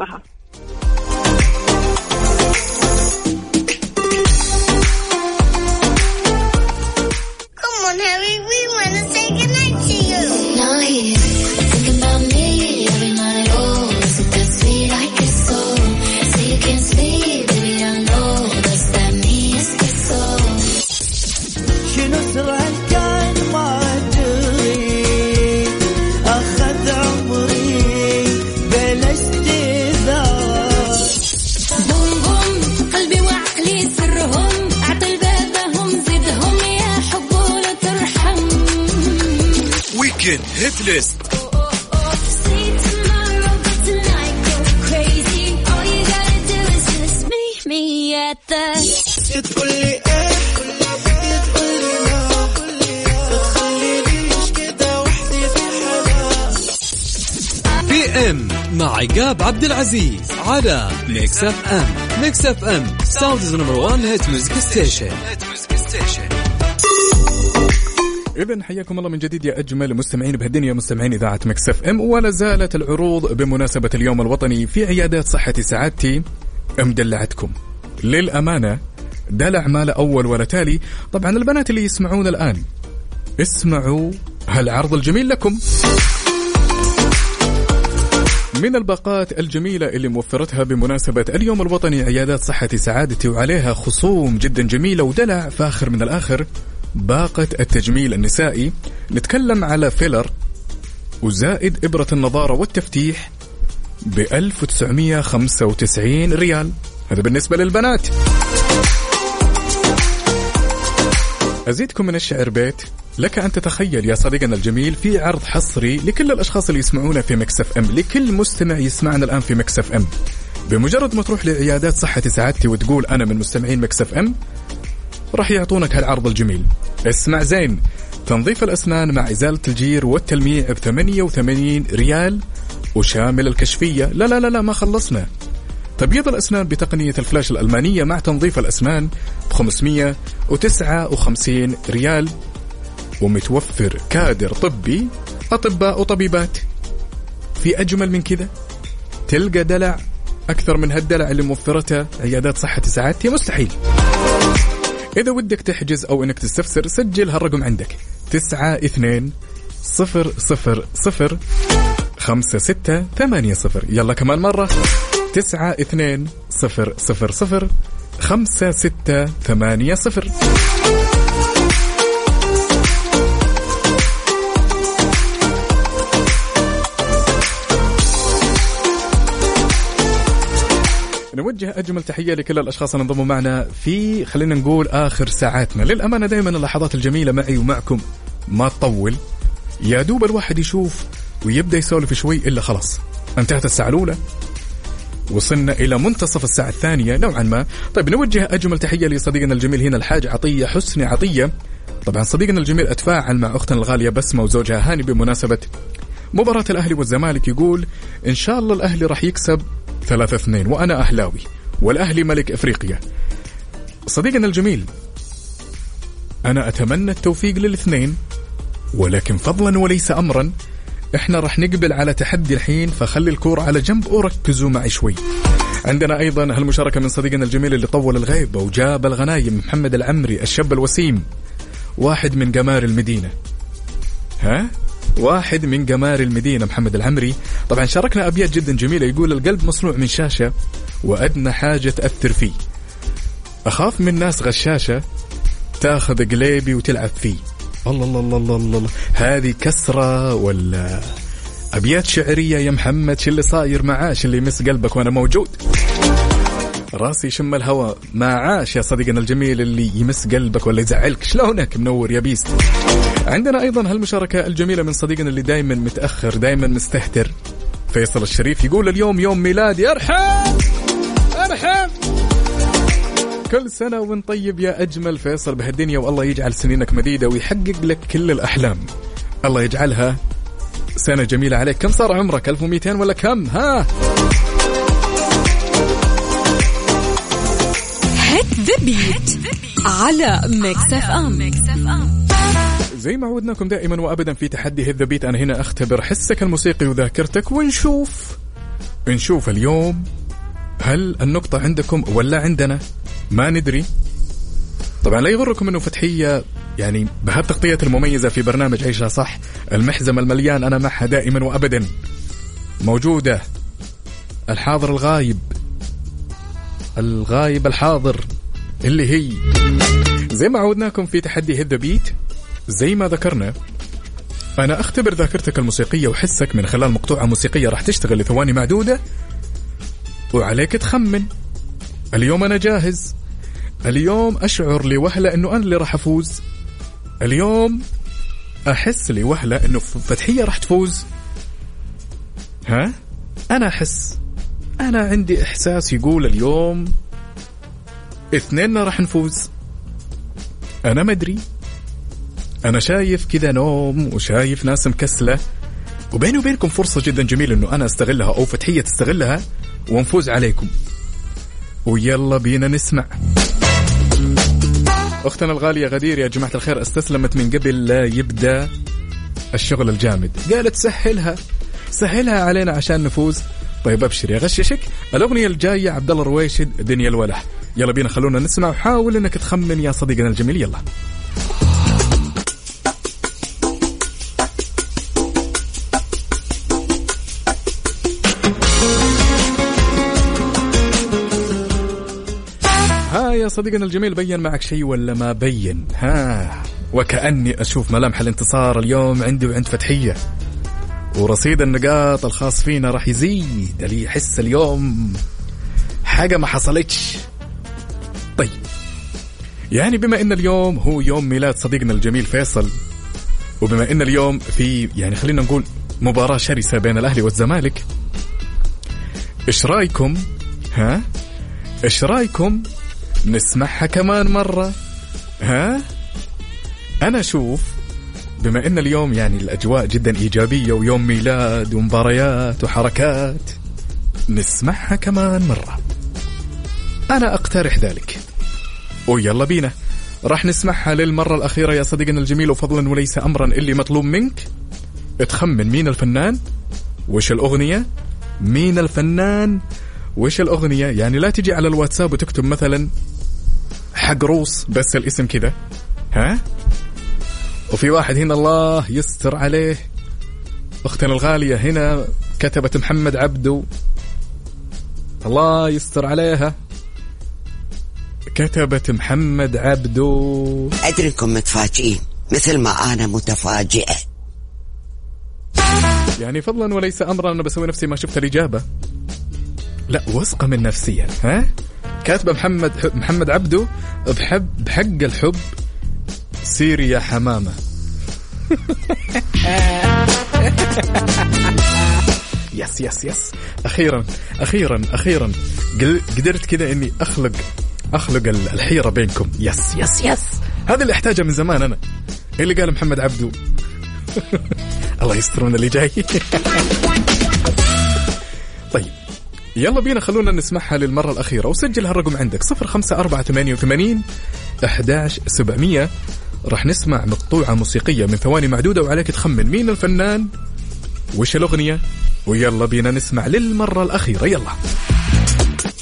Come on, Harry, we want to say goodnight to you. Now here, thinking about me every night. Oh, is it that sweet I get so? So you can sleep, baby, I know that's that me is the soul. شنو سر هالكائن ما أدري أخذ عمري بلا استئذان. بوم بوم قلبي وعقلي سرهم أعطي بابهم زدهم يا حب ولا ترحم. ويكند هيت ليست. بي ام مع عقاب عبد العزيز على ميكس اف ام. ميكس اف ام ساوندز نمبر وان هيت ميوزك ستيشن. إذن حياكم الله من جديد يا أجمل مستمعين بهالدنيا، مستمعين إذاعة ميكس اف ام. ولا زالت العروض بمناسبة اليوم الوطني في عيادات صحتي سعادتي مدلعتكم للأمانة، دلع ما لا أول ولا تالي. طبعا البنات اللي يسمعون الآن اسمعوا هالعرض الجميل لكم. من الباقات الجميلة اللي موفرتها بمناسبة اليوم الوطني عيادات صحتي سعادتي وعليها خصوم جدا جميلة ودلع فاخر من الآخر، باقة التجميل النسائي. نتكلم على فيلر وزائد إبرة النظارة والتفتيح بألف وتسعمية وخمسة وتسعين ريال، هذا بالنسبة للبنات. أزيدكم من الشعر بيت، لك أن تتخيل يا صديقنا الجميل في عرض حصري لكل الأشخاص اللي يسمعونا في ميكس اف ام، لكل مستمع يسمعنا الآن في ميكس اف ام. بمجرد ما تروح لعيادات صحتي سعادتي وتقول أنا من مستمعين ميكس اف ام، راح يعطونك هالعرض الجميل. اسمع زين، تنظيف الأسنان مع إزالة الجير والتلميع بثمانية وثمانين ريال وشامل الكشفية. لا لا لا لا ما خلصنا. تبييض الأسنان بتقنية الفلاش الألمانية مع تنظيف الأسنان بخمسمية وتسعة وخمسين ريال، ومتوفر كادر طبي أطباء وطبيبات. في أجمل من كذا؟ تلقى دلع أكثر من هالدلع اللي موفرته عيادات صحة سعادتي؟ مستحيل. إذا ودك تحجز أو إنك تستفسر سجل هالرقم عندك تسعة اثنين صفر صفر صفر خمسة ستة ثمانية صفر. يلا كمان مرة تسعة اثنين صفر صفر صفر خمسة ستة ثمانية صفر. نوجه أجمل تحية لكل الأشخاص اللي انضموا معنا في خلينا نقول آخر ساعاتنا. للأمانة دائما اللحظات الجميلة معي ومعكم ما تطول، يا دوب الواحد يشوف ويبدأ يسولف شوي إلا خلاص انتهت الساعة الأولى، وصلنا إلى منتصف الساعة الثانية نوعا ما. طيب نوجه أجمل تحية لصديقنا الجميل هنا الحاج عطية حسني عطية. طبعا صديقنا الجميل أتفاعل مع أختنا الغالية بسمة وزوجها هاني بمناسبة مباراة الأهلي والزمالك، يقول إن شاء الله الأهلي راح يكسب ثلاثة اثنين وأنا أهلاوي والأهلي ملك أفريقيا. صديقنا الجميل أنا أتمنى التوفيق للاثنين، ولكن فضلا وليس أمرا احنا راح نقبل على تحدي الحين، فخلي الكورة على جنب وركزوا معي شوي. عندنا أيضا هالمشاركة من صديقنا الجميل اللي طول الغيبة وجاب الغنايم، محمد العمري الشاب الوسيم، واحد من جمار المدينة. ها واحد من جمار المدينة محمد العمري. طبعا شاركنا أبيات جدا جميلة، يقول القلب مصنوع من شاشة وأدنى حاجة تأثر فيه، أخاف من ناس غشاشة تاخذ قليبي وتلعب فيه. الله الله الله الله الله، هذه كسرة ولا أبيات شعرية يا محمد؟ شو اللي صاير معاش اللي يمس قلبك وأنا موجود؟ راسي شم الهواء ما عاش يا صديقنا الجميل اللي يمس قلبك ولا يزعلك. شلونك منور يا بيست؟ عندنا أيضا هالمشاركة الجميلة من صديقنا اللي دايما متأخر دايما مستهتر، فيصل الشريف، يقول اليوم يوم ميلادي. أرحم أرحم، كل سنة وانت طيب يا أجمل فيصل بهالدنيا، والله يجعل سنينك مديدة ويحقق لك كل الأحلام، الله يجعلها سنة جميلة عليك. كم صار عمرك؟ ألف ومئتين ولا كم؟ ها هات ذبيت على ميكس اف ام. زي ما عودناكم دائما وأبدا في تحدي هيت ذا بيت، أنا هنا أختبر حسك الموسيقي وذاكرتك، ونشوف نشوف اليوم هل النقطة عندكم ولا عندنا، ما ندري. طبعا لا يغركم أنه فتحية يعني بهالتغطية المميزة في برنامج عيشها صح، المحزم المليان أنا معها دائما وأبدا موجودة، الحاضر الغايب الغايب الحاضر، اللي هي زي ما عودناكم في تحدي هيت ذا بيت. زي ما ذكرنا أنا أختبر ذاكرتك الموسيقية وحسك من خلال مقطوعة موسيقية راح تشتغل لثواني معدودة، وعليك تخمن. اليوم أنا جاهز، اليوم أشعر لي وهلة أنه أنا اللي راح أفوز، اليوم أحس لي وهلة أنه فتحية راح تفوز. ها أنا أحس، أنا عندي إحساس يقول اليوم اثنيننا راح نفوز. أنا مدري، أنا شايف كذا نوم وشايف ناس مكسلة، وبيني وبينكم فرصة جدا جميلة أنه أنا أستغلها أو فتحية تستغلها ونفوز عليكم. ويلا بينا نسمع. أختنا الغالية غدير يا جماعة الخير استسلمت من قبل لا يبدأ الشغل الجامد، قالت سهلها سهلها علينا عشان نفوز. طيب أبشر يا غششك، الأغنية الجاية عبد الله رويشد دنيا الولح. يلا بينا خلونا نسمع وحاول إنك تخمن يا صديقنا الجميل. يلا ها يا صديقنا الجميل، بين معك شيء ولا ما بين؟ ها وكأني أشوف ملامح الانتصار اليوم عندي وعند فتحية، ورصيد النقاط الخاص فينا راح يزيد، اللي يحس اليوم حاجة ما حصلتش. طيب يعني بما إن اليوم هو يوم ميلاد صديقنا الجميل فيصل، وبما إن اليوم في يعني خلينا نقول مباراة شرسة بين الأهلي والزمالك، إيش رأيكم ها إيش رأيكم نسمعها كمان مرة؟ ها أنا أشوف بما إن اليوم يعني الأجواء جدا إيجابية ويوم ميلاد ومباريات وحركات، نسمعها كمان مرة. أنا أقترح ذلك، ويلا بينا راح نسمعها للمرة الأخيرة يا صديقنا الجميل. وفضلا وليس أمرا، اللي مطلوب منك تخمن مين الفنان وش الأغنية، مين الفنان وش الأغنية. يعني لا تجي على الواتساب وتكتب مثلا حق روس بس الاسم كذا، ها. وفي واحد هنا الله يستر عليه، أختنا الغالية هنا كتبت محمد عبدو، الله يستر عليها، كتبت محمد عبدو. أدركم متفاجئين مثل ما أنا متفاجئة. يعني فضلا وليس أمرا أنا بسوي نفسي ما شفت الإجابة، لا واثقة من نفسيا. ها كاتبة محمد محمد عبدو بحب بحق الحب سيري يا حمامة. يس يس يس أخيرا أخيرا أخيرا قدرت كذا إني أخلق أخلق الحيرة بينكم. يس يس يس هذا اللي أحتاجه من زمان أنا، اللي قال محمد عبدو. الله يستر من اللي جاي. طيب يلا بينا خلونا نسمعها للمرة الأخيرة، وسجل هالرقم عندك صفر خمسة أربعة ثمانية وثمانين أحد عشر سبعمية. راح نسمع مقطوعة موسيقية من ثواني معدودة، وعليك تخمن مين الفنان وش الأغنية. ويلا بينا نسمع للمرة الأخيرة. يلا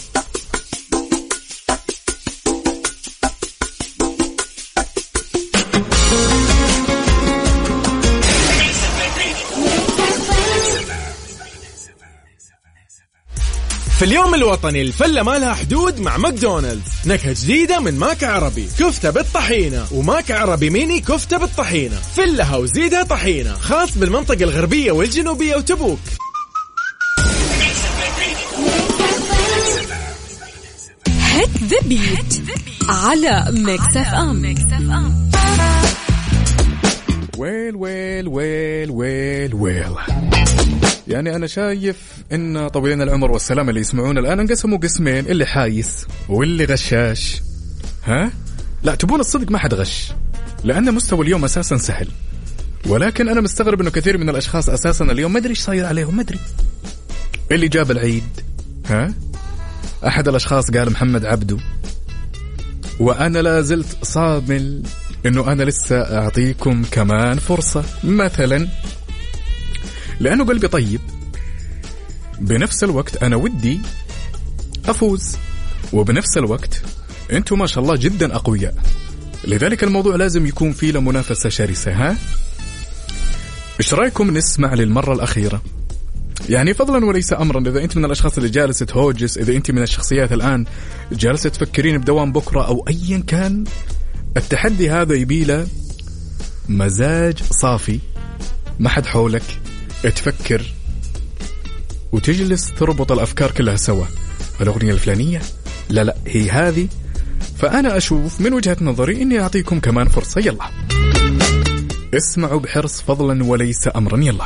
في اليوم الوطني الفلة ما لها حدود مع ماكدونالدز. نكهة جديدة من ماك عربي، كفتة بالطحينة، وماك عربي ميني كفتة بالطحينة. فلها وزيدها طحينة، خاص بالمنطقة الغربية والجنوبية وتبوك. هيت ذا بيت على ميكس اف ام. ويل ويل ويل ويل ويل يعني أنا شايف إن طويلين العمر والسلامة اللي يسمعون الآن انقسموا قسمين، اللي حايس واللي غشاش. ها؟ لا تبون الصدق ما حد غش، لأن مستوى اليوم أساسا سهل، ولكن أنا مستغرب إنه كثير من الأشخاص أساسا اليوم ما أدري إيش صاير عليهم، ما أدري. اللي جاب العيد، ها؟ أحد الأشخاص قال محمد عبدو، وأنا لا زلت صامل إنه أنا لسه أعطيكم كمان فرصة مثلا، لأنه قلبي طيب. بنفس الوقت أنا ودي أفوز، وبنفس الوقت أنتم ما شاء الله جدا أقوياء، لذلك الموضوع لازم يكون فيه لمنافسة شرسة. ها؟ إيش رأيكم نسمع للمرة الأخيرة؟ يعني فضلا وليس أمرا، إذا أنت من الأشخاص اللي جالسة تهوجس، إذا أنت من الشخصيات الآن جالسة تفكرين بدوام بكرة أو أيا كان، التحدي هذا يبيله مزاج صافي، ما حد حولك تفكر وتجلس تربط الأفكار كلها سوا. الأغنية الفلانية لا لا هي هذه. فأنا أشوف من وجهة نظري إني أعطيكم كمان فرصة. يلا اسمعوا بحرص فضلا وليس أمرا. يلا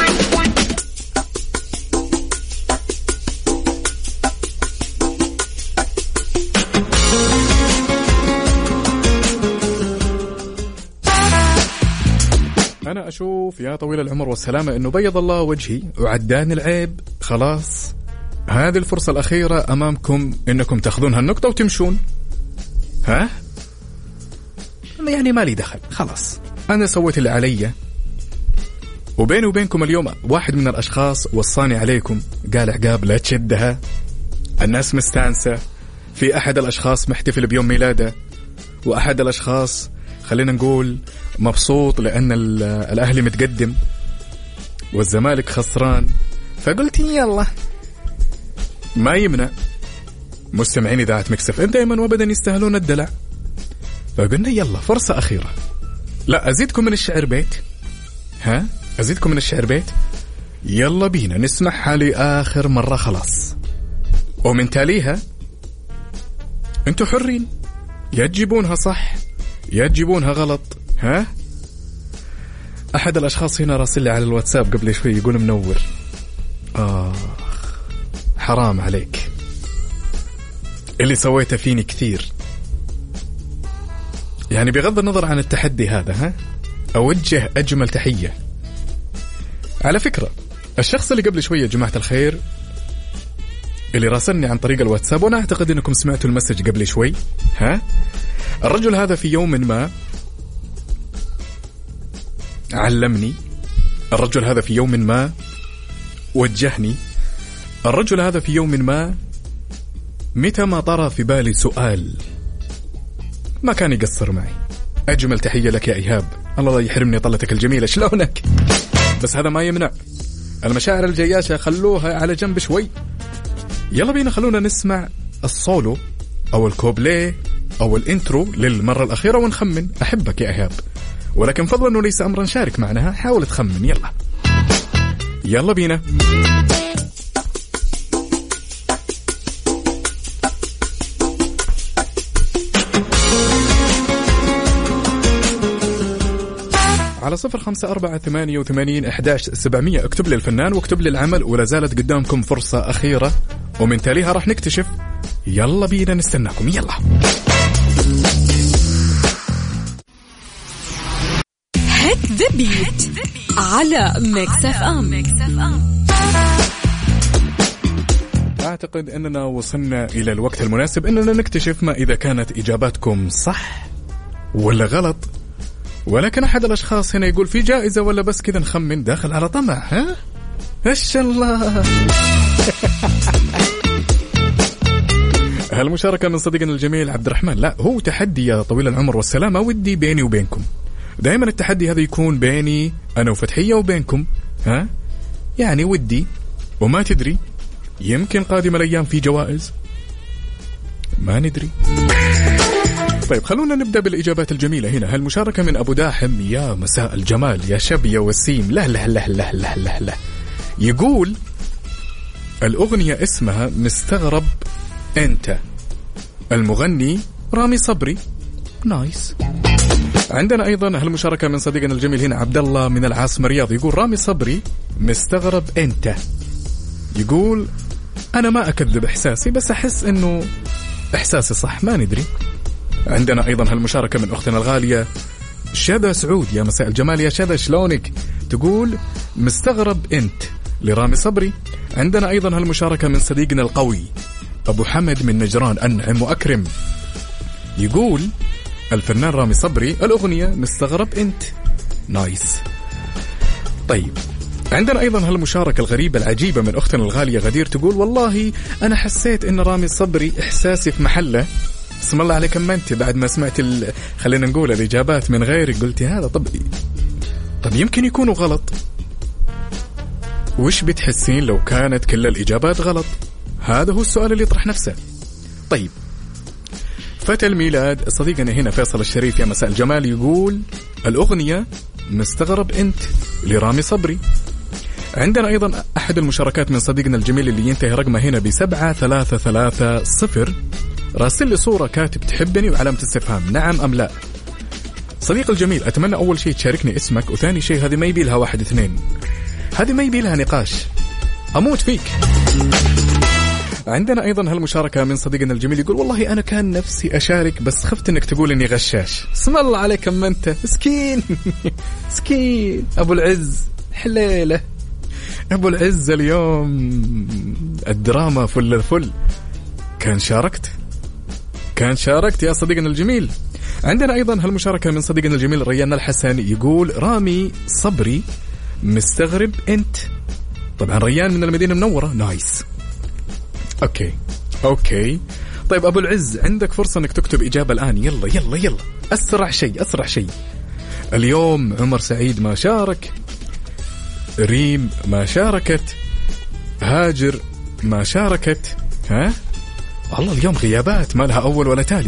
أنا أشوف يا طويل العمر والسلامة إنه بيض الله وجهي وعداني العيب. خلاص هذه الفرصة الأخيرة أمامكم إنكم تأخذون هالنقطة وتمشون. ها؟ يعني ما لي دخل، خلاص أنا سويت اللي علي. وبيني وبينكم اليوم واحد من الأشخاص وصاني عليكم، قال عقاب لا تشدها، الناس مستانسة، في أحد الأشخاص محتفل بيوم ميلاده، وأحد الأشخاص خلينا نقول مبسوط لأن الأهلي متقدم والزمالك خسران. فقلت يلا ما يمنع مستمعين إذاعة ميكس اف ام دائما وابدا يستاهلون الدلع، فقلنا يلا فرصة أخيرة. لا أزيدكم من الشعر بيت. ها أزيدكم من الشعر بيت. يلا بينا نسمعها لآخر مرة خلاص، ومن تاليها انتوا حرين، يا تجيبونها صح يا تجيبونها غلط. ها؟ أحد الأشخاص هنا راسل لي على الواتساب قبل شوي يقول منور. آه حرام عليك، اللي سويته فيني كثير. يعني بغض النظر عن التحدي هذا، ها أوجه أجمل تحية. على فكرة الشخص اللي قبل شوية جماعة الخير اللي راسلني عن طريق الواتساب، وأنا أعتقد أنكم سمعتوا المسج قبل شوي، ها الرجل هذا في يوم ما علمني، الرجل هذا في يوم ما وجهني، الرجل هذا في يوم ما متى ما طرى في بالي سؤال ما كان يقصر معي. أجمل تحية لك يا إيهاب، الله لا يحرمني طلتك الجميلة، شلونك؟ بس هذا ما يمنع المشاعر الجياشة خلوها على جنب شوي. يلا بينا خلونا نسمع السولو أو الكوبليه أو الانترو للمرة الأخيرة ونخمن. أحبك يا إيهاب، ولكن فضلا وليس أمرا شارك معنا، حاول تخمن. يلا يلا بينا. على صفر خمسة أربعة ثمانية وثمانين أحداش سبعمية اكتب لي الفنان واكتب لي العمل، ولا زالت قدامكم فرصة أخيرة ومن تاليها راح نكتشف. يلا بينا نستناكم. يلا هيت ذا بيت على ميكس اف ام. أعتقد أننا وصلنا إلى الوقت المناسب أننا نكتشف ما إذا كانت إجاباتكم صح ولا غلط. ولكن أحد الأشخاص هنا يقول في جائزة ولا بس كذا نخمن؟ داخل على طمع. ها إيش الله. هالمشاركة من صديقنا الجميل عبد الرحمن. لا هو تحدي يا طويل العمر والسلامة، ودي بيني وبينكم دائما التحدي هذا يكون بيني أنا وفتحية وبينكم. ها يعني ودي وما تدري يمكن قادم الأيام في جوائز، ما ندري. طيب خلونا نبدأ بالإجابات الجميلة هنا. هالمشاركة من أبو داحم، يا مساء الجمال يا شب يا وسيم. لا لا لا لا لا لا لا. يقول الأغنية اسمها مستغرب أنت، المغني رامي صبري. نايس. عندنا أيضا هالمشاركة من صديقنا الجميل هنا عبد الله من العاصمة الرياض، يقول رامي صبري مستغرب أنت. يقول أنا ما أكذب إحساسي بس أحس إنه إحساسي صح، ما ندري. عندنا أيضا هالمشاركة من أختنا الغالية شذا سعود، يا مساء الجمال يا شذا شلونك؟ تقول مستغرب أنت لرامي صبري. عندنا أيضا هالمشاركة من صديقنا القوي أبو حمد من نجران أنعم وأكرم، يقول الفنان رامي صبري الأغنية مستغرب أنت. نايس. طيب عندنا أيضا هالمشاركة الغريبة العجيبة من أختنا الغالية غدير، تقول والله أنا حسيت إن رامي صبري إحساسي في محله. بسم الله عليك أما أنت بعد ما سمعت ال... خلينا نقول الإجابات من غيرك قلتي هذا. طب طب يمكن يكونوا غلط. وش بتحسين لو كانت كل الإجابات غلط؟ هذا هو السؤال اللي يطرح نفسه. طيب فتى الميلاد صديقنا هنا فيصل الشريف، يا مساء الجمال، يقول الأغنية مستغرب أنت لرامي صبري. عندنا أيضا أحد المشاركات من صديقنا الجميل اللي ينتهي رقمه هنا بسبعة ثلاثة ثلاثة صفر، راسل لي صورة كاتب تحبني وعلامة استفهام، نعم أم لا. صديق الجميل أتمنى أول شيء تشاركني اسمك، وثاني شيء هذه ما يبي لها واحد اثنين، هذه ما يبي لها نقاش، أموت فيك. عندنا أيضا هالمشاركة من صديقنا الجميل، يقول والله أنا كان نفسي أشارك بس خفت إنك تقول إني غشاش. اسم الله عليك أم أنت مسكين. مسكين أبو العز، حليلة أبو العز اليوم الدراما فل الفل. كان شاركت كان شاركت يا صديقنا الجميل. عندنا أيضا هالمشاركة من صديقنا الجميل ريان الحسن، يقول رامي صبري مستغرب أنت. طبعا ريان من المدينة المنورة. نايس. أوكي أوكي طيب أبو العز عندك فرصة أنك تكتب إجابة الآن، يلا يلا يلا أسرع شيء أسرع شيء. اليوم عمر سعيد ما شارك، ريم ما شاركت، هاجر ما شاركت. ها والله اليوم غيابات ما لها أول ولا تالي.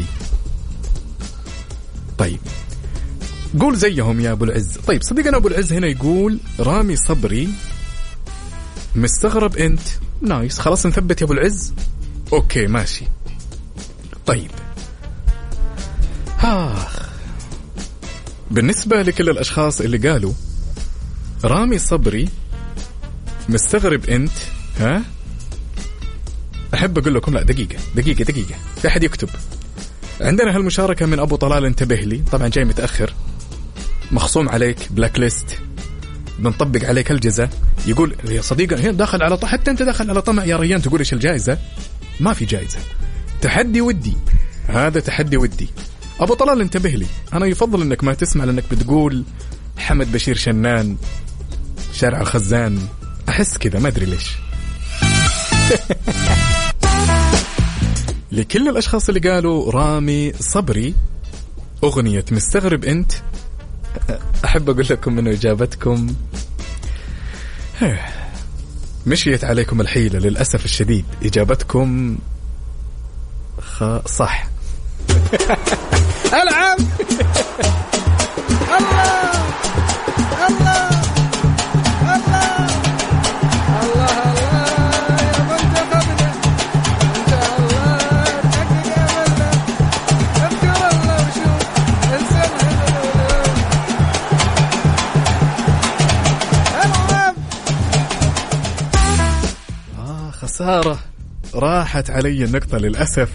طيب قول زيهم يا أبو العز. طيب صديقنا أبو العز هنا يقول رامي صبري مستغرب أنت. نايس، خلاص نثبت يا أبو العز. أوكي ماشي. طيب ها بالنسبة لكل الأشخاص اللي قالوا رامي صبري مستغرب أنت، ها أحب أقول لكم لا دقيقة دقيقة دقيقة في أحد يكتب. عندنا هالمشاركة من أبو طلال انتبه لي، طبعا جاي متأخر، مخصوم عليك بلاك ليست، بنطبق عليك الجزاء. يقول يا صديقي هنا داخل على طمع، حتى أنت داخل على طمع يا ريان، تقول إيش الجائزة؟ ما في جائزة، تحدي ودي، هذا تحدي ودي. أبو طلال انتبه لي، أنا يفضل أنك ما تسمع لأنك بتقول حمد بشير شنان شارع الخزان، أحس كذا ما أدري ليش. لكل الأشخاص اللي قالوا رامي صبري أغنية مستغرب أنت، أحب أقول لكم أنه إجابتكم مشيت عليكم الحيلة للأسف الشديد، إجابتكم خ... صح. ألعب. الله الله الله الله الله يا منتخبنا، إن شاء الله تحقق أملنا، اذكر الله وشوف السمع الألعاب. آه خسارة، راحت علي النقطة للأسف.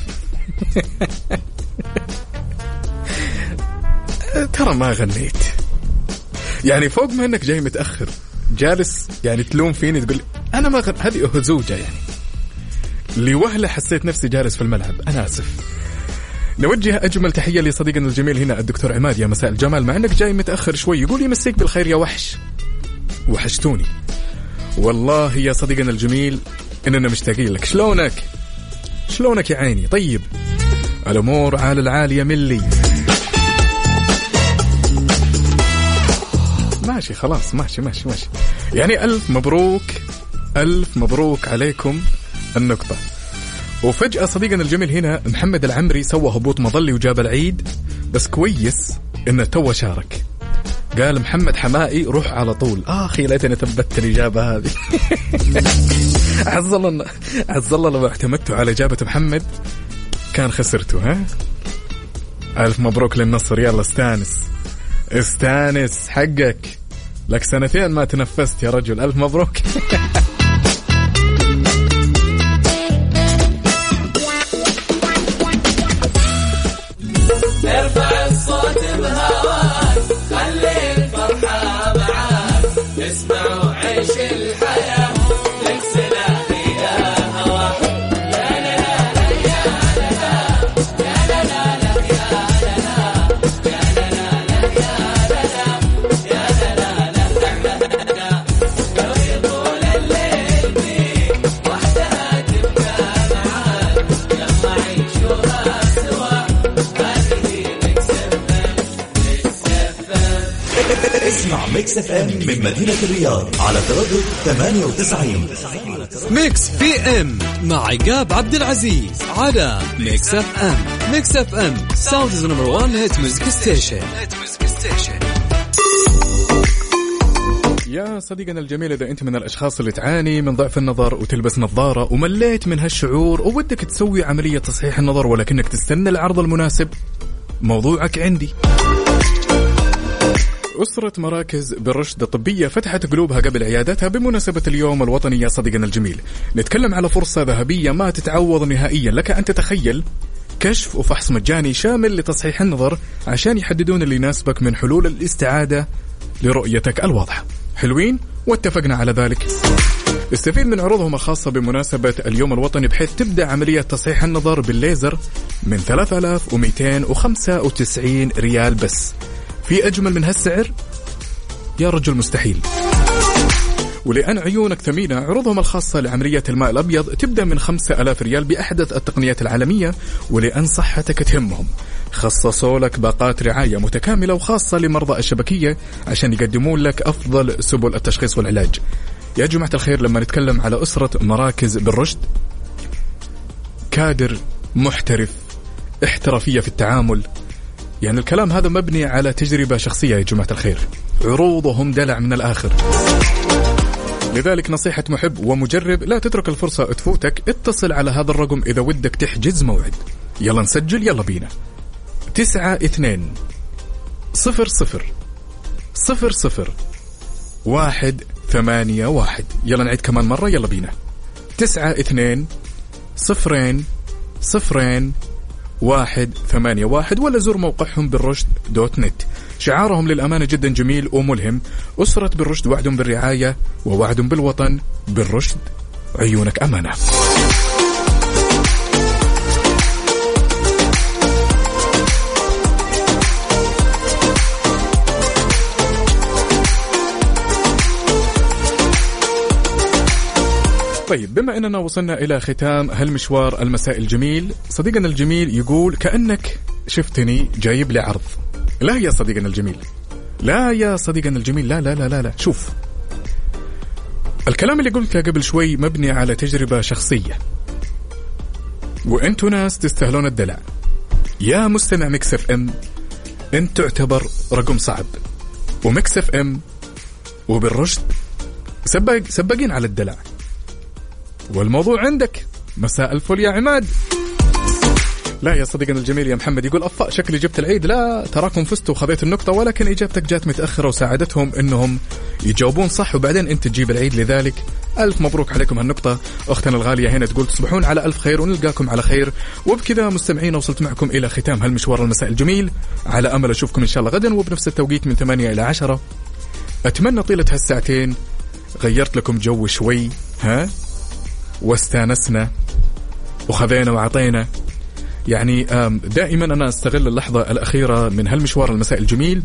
ترى ما غنيت، يعني فوق ما انك جاي متأخر جالس يعني تلوم فيني تقول انا ما غن... هذه هزوجة يعني. لوهلة حسيت نفسي جالس في الملعب، انا اسف. نوجه اجمل تحية لصديقنا الجميل هنا الدكتور عماد، يا مساء الجمال، مع انك جاي متأخر شوي، يقول يمسيك بالخير يا وحش، وحشتوني والله يا صديقنا الجميل، اننا مشتاقين لك. شلونك شلونك يا عيني؟ طيب الامور على العالية ملي. ماشي خلاص، ماشي ماشي ماشي يعني ألف مبروك ألف مبروك عليكم النقطة. وفجأة صديقنا الجميل هنا محمد العمري سوى هبوط مظلي وجاب العيد، بس كويس إنه تو شارك. قال محمد حمائي روح على طول. آخي ليتني ثبتت الإجابة هذه. عز الله عز الله لو اعتمدتوا على إجابة محمد كان خسرتوا. ها ألف مبروك للنصر. يلا استانس استانس حقك، لك سنتين ما تنفست يا رجل. ألف مبروك. ارفع الصوت بهواك، خلي الفرحة معاك، اسمع وعيش الحياة، لك سلاحي يا هواك. لا لا لا يا لا لا لا لا لا يا لا لا يا لا لا يا لا لا يا لا لا لو يطول الليل بيك وحدها تبقى معاك، يلا عيشوها سوا. اسمع ميكس اف ام من مدينة الرياض على تردد ثمانية وتسعين. ميكس بي ام مع عقاب عبد العزيز على ميكس اف ام. ميكس اف ام ساوندز نمبر وان هيت ميوزك ستيشن. يا صديقنا الجميل، إذا أنت من الأشخاص اللي تعاني من ضعف النظر وتلبس نظارة ومليت من هالشعور وودك تسوي عملية تصحيح النظر ولكنك تستنى العرض المناسب، موضوعك عندي. أسرة مراكز بالرشد الطبية فتحت قلوبها قبل عيادتها بمناسبة اليوم الوطني. يا صديقنا الجميل، نتكلم على فرصة ذهبية ما تتعوض نهائيا. لك أن تتخيل كشف وفحص مجاني شامل لتصحيح النظر عشان يحددون اللي يناسبك من حلول الاستعادة لرؤيتك الواضحة. حلوين؟ واتفقنا على ذلك. استفيد من عروضهم الخاصة بمناسبة اليوم الوطني بحيث تبدأ عملية تصحيح النظر بالليزر من ثلاثة آلاف ومئتين وخمسة وتسعين ريال بس. في أجمل من هالسعر يا رجل؟ مستحيل. ولأن عيونك ثمينة، عروضهم الخاصة لعملية الماء الأبيض تبدأ من خمسة آلاف ريال بأحدث التقنيات العالمية. ولأن صحتك تهمهم خصصوا لك باقات رعاية متكاملة وخاصة لمرضى الشبكية عشان يقدمون لك أفضل سبل التشخيص والعلاج. يا جماعة الخير، لما نتكلم على أسرة مراكز بالرشد، كادر محترف، احترافية في التعامل، يعني الكلام هذا مبني على تجربة شخصية. يا جماعة الخير، عروضهم دلع من الآخر. لذلك نصيحة محب ومجرب، لا تترك الفرصة تفوتك. اتصل على هذا الرقم إذا ودك تحجز موعد. يلا نسجل، يلا بينا. تسعة اثنين صفر صفر صفر صفر واحد ثمانية واحد. يلا نعيد كمان مرة، يلا بينا. تسعة اثنين صفرين صفرين واحد ثمانية واحد، ولا زور موقعهم بالرشد دوت نت. شعارهم للأمانة جدا جميل وملهم. أسرة بالرشد، وعد بالرعاية ووعد بالوطن. بالرشد عيونك أمانة. طيب، بما أننا وصلنا إلى ختام هالمشوار المساء الجميل، صديقنا الجميل يقول كأنك شفتني جايب لي عرض. لا يا صديقنا الجميل، لا يا صديقنا الجميل، لا لا لا لا, لا. شوف، الكلام اللي قلته قبل شوي مبني على تجربة شخصية، وأنتوا ناس تستاهلون الدلع. يا مستمع ميكس اف ام، أنت تعتبر رقم صعب، وميكس اف ام وبالرشد سبق سبقين على الدلع، والموضوع عندك. مساء الفل يا عماد. لا يا صديقنا الجميل يا محمد يقول أفا شكلي جبت العيد. لا، تراكم فزتوا وخذيت النقطة، ولكن إجابتك جات متأخرة وساعدتهم إنهم يجاوبون صح وبعدين أنت تجيب العيد. لذلك ألف مبروك عليكم هالنقطة. أختنا الغالية هنا تقول تصبحون على ألف خير ونلقاكم على خير. وبكذا مستمعين وصلت معكم إلى ختام هالمشوار المساء الجميل، على أمل أشوفكم إن شاء الله غدا وبنفس التوقيت من ثمانية إلى عشرة. أتمنى طيلة هالساعتين غيرت لكم جو شوي، ها، واستانسنا وخذينا وعطينا. يعني دائما أنا أستغل اللحظة الأخيرة من هالمشوار المساء الجميل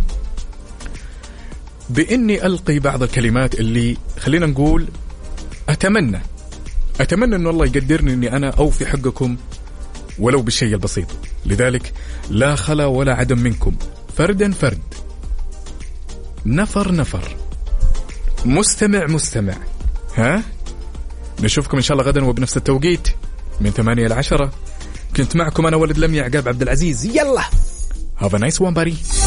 بإني ألقي بعض الكلمات اللي خلينا نقول أتمنى أتمنى أن الله يقدرني أني أنا أوفي حقكم ولو بالشيء البسيط. لذلك لا خلا ولا عدم منكم، فردا فرد، نفر نفر، مستمع مستمع، ها، نشوفكم إن شاء الله غدا وبنفس التوقيت من ثمانية إلى عشرة. كنت معكم أنا ولد لميع عقاب عبد العزيز. يلا have a nice one buddy.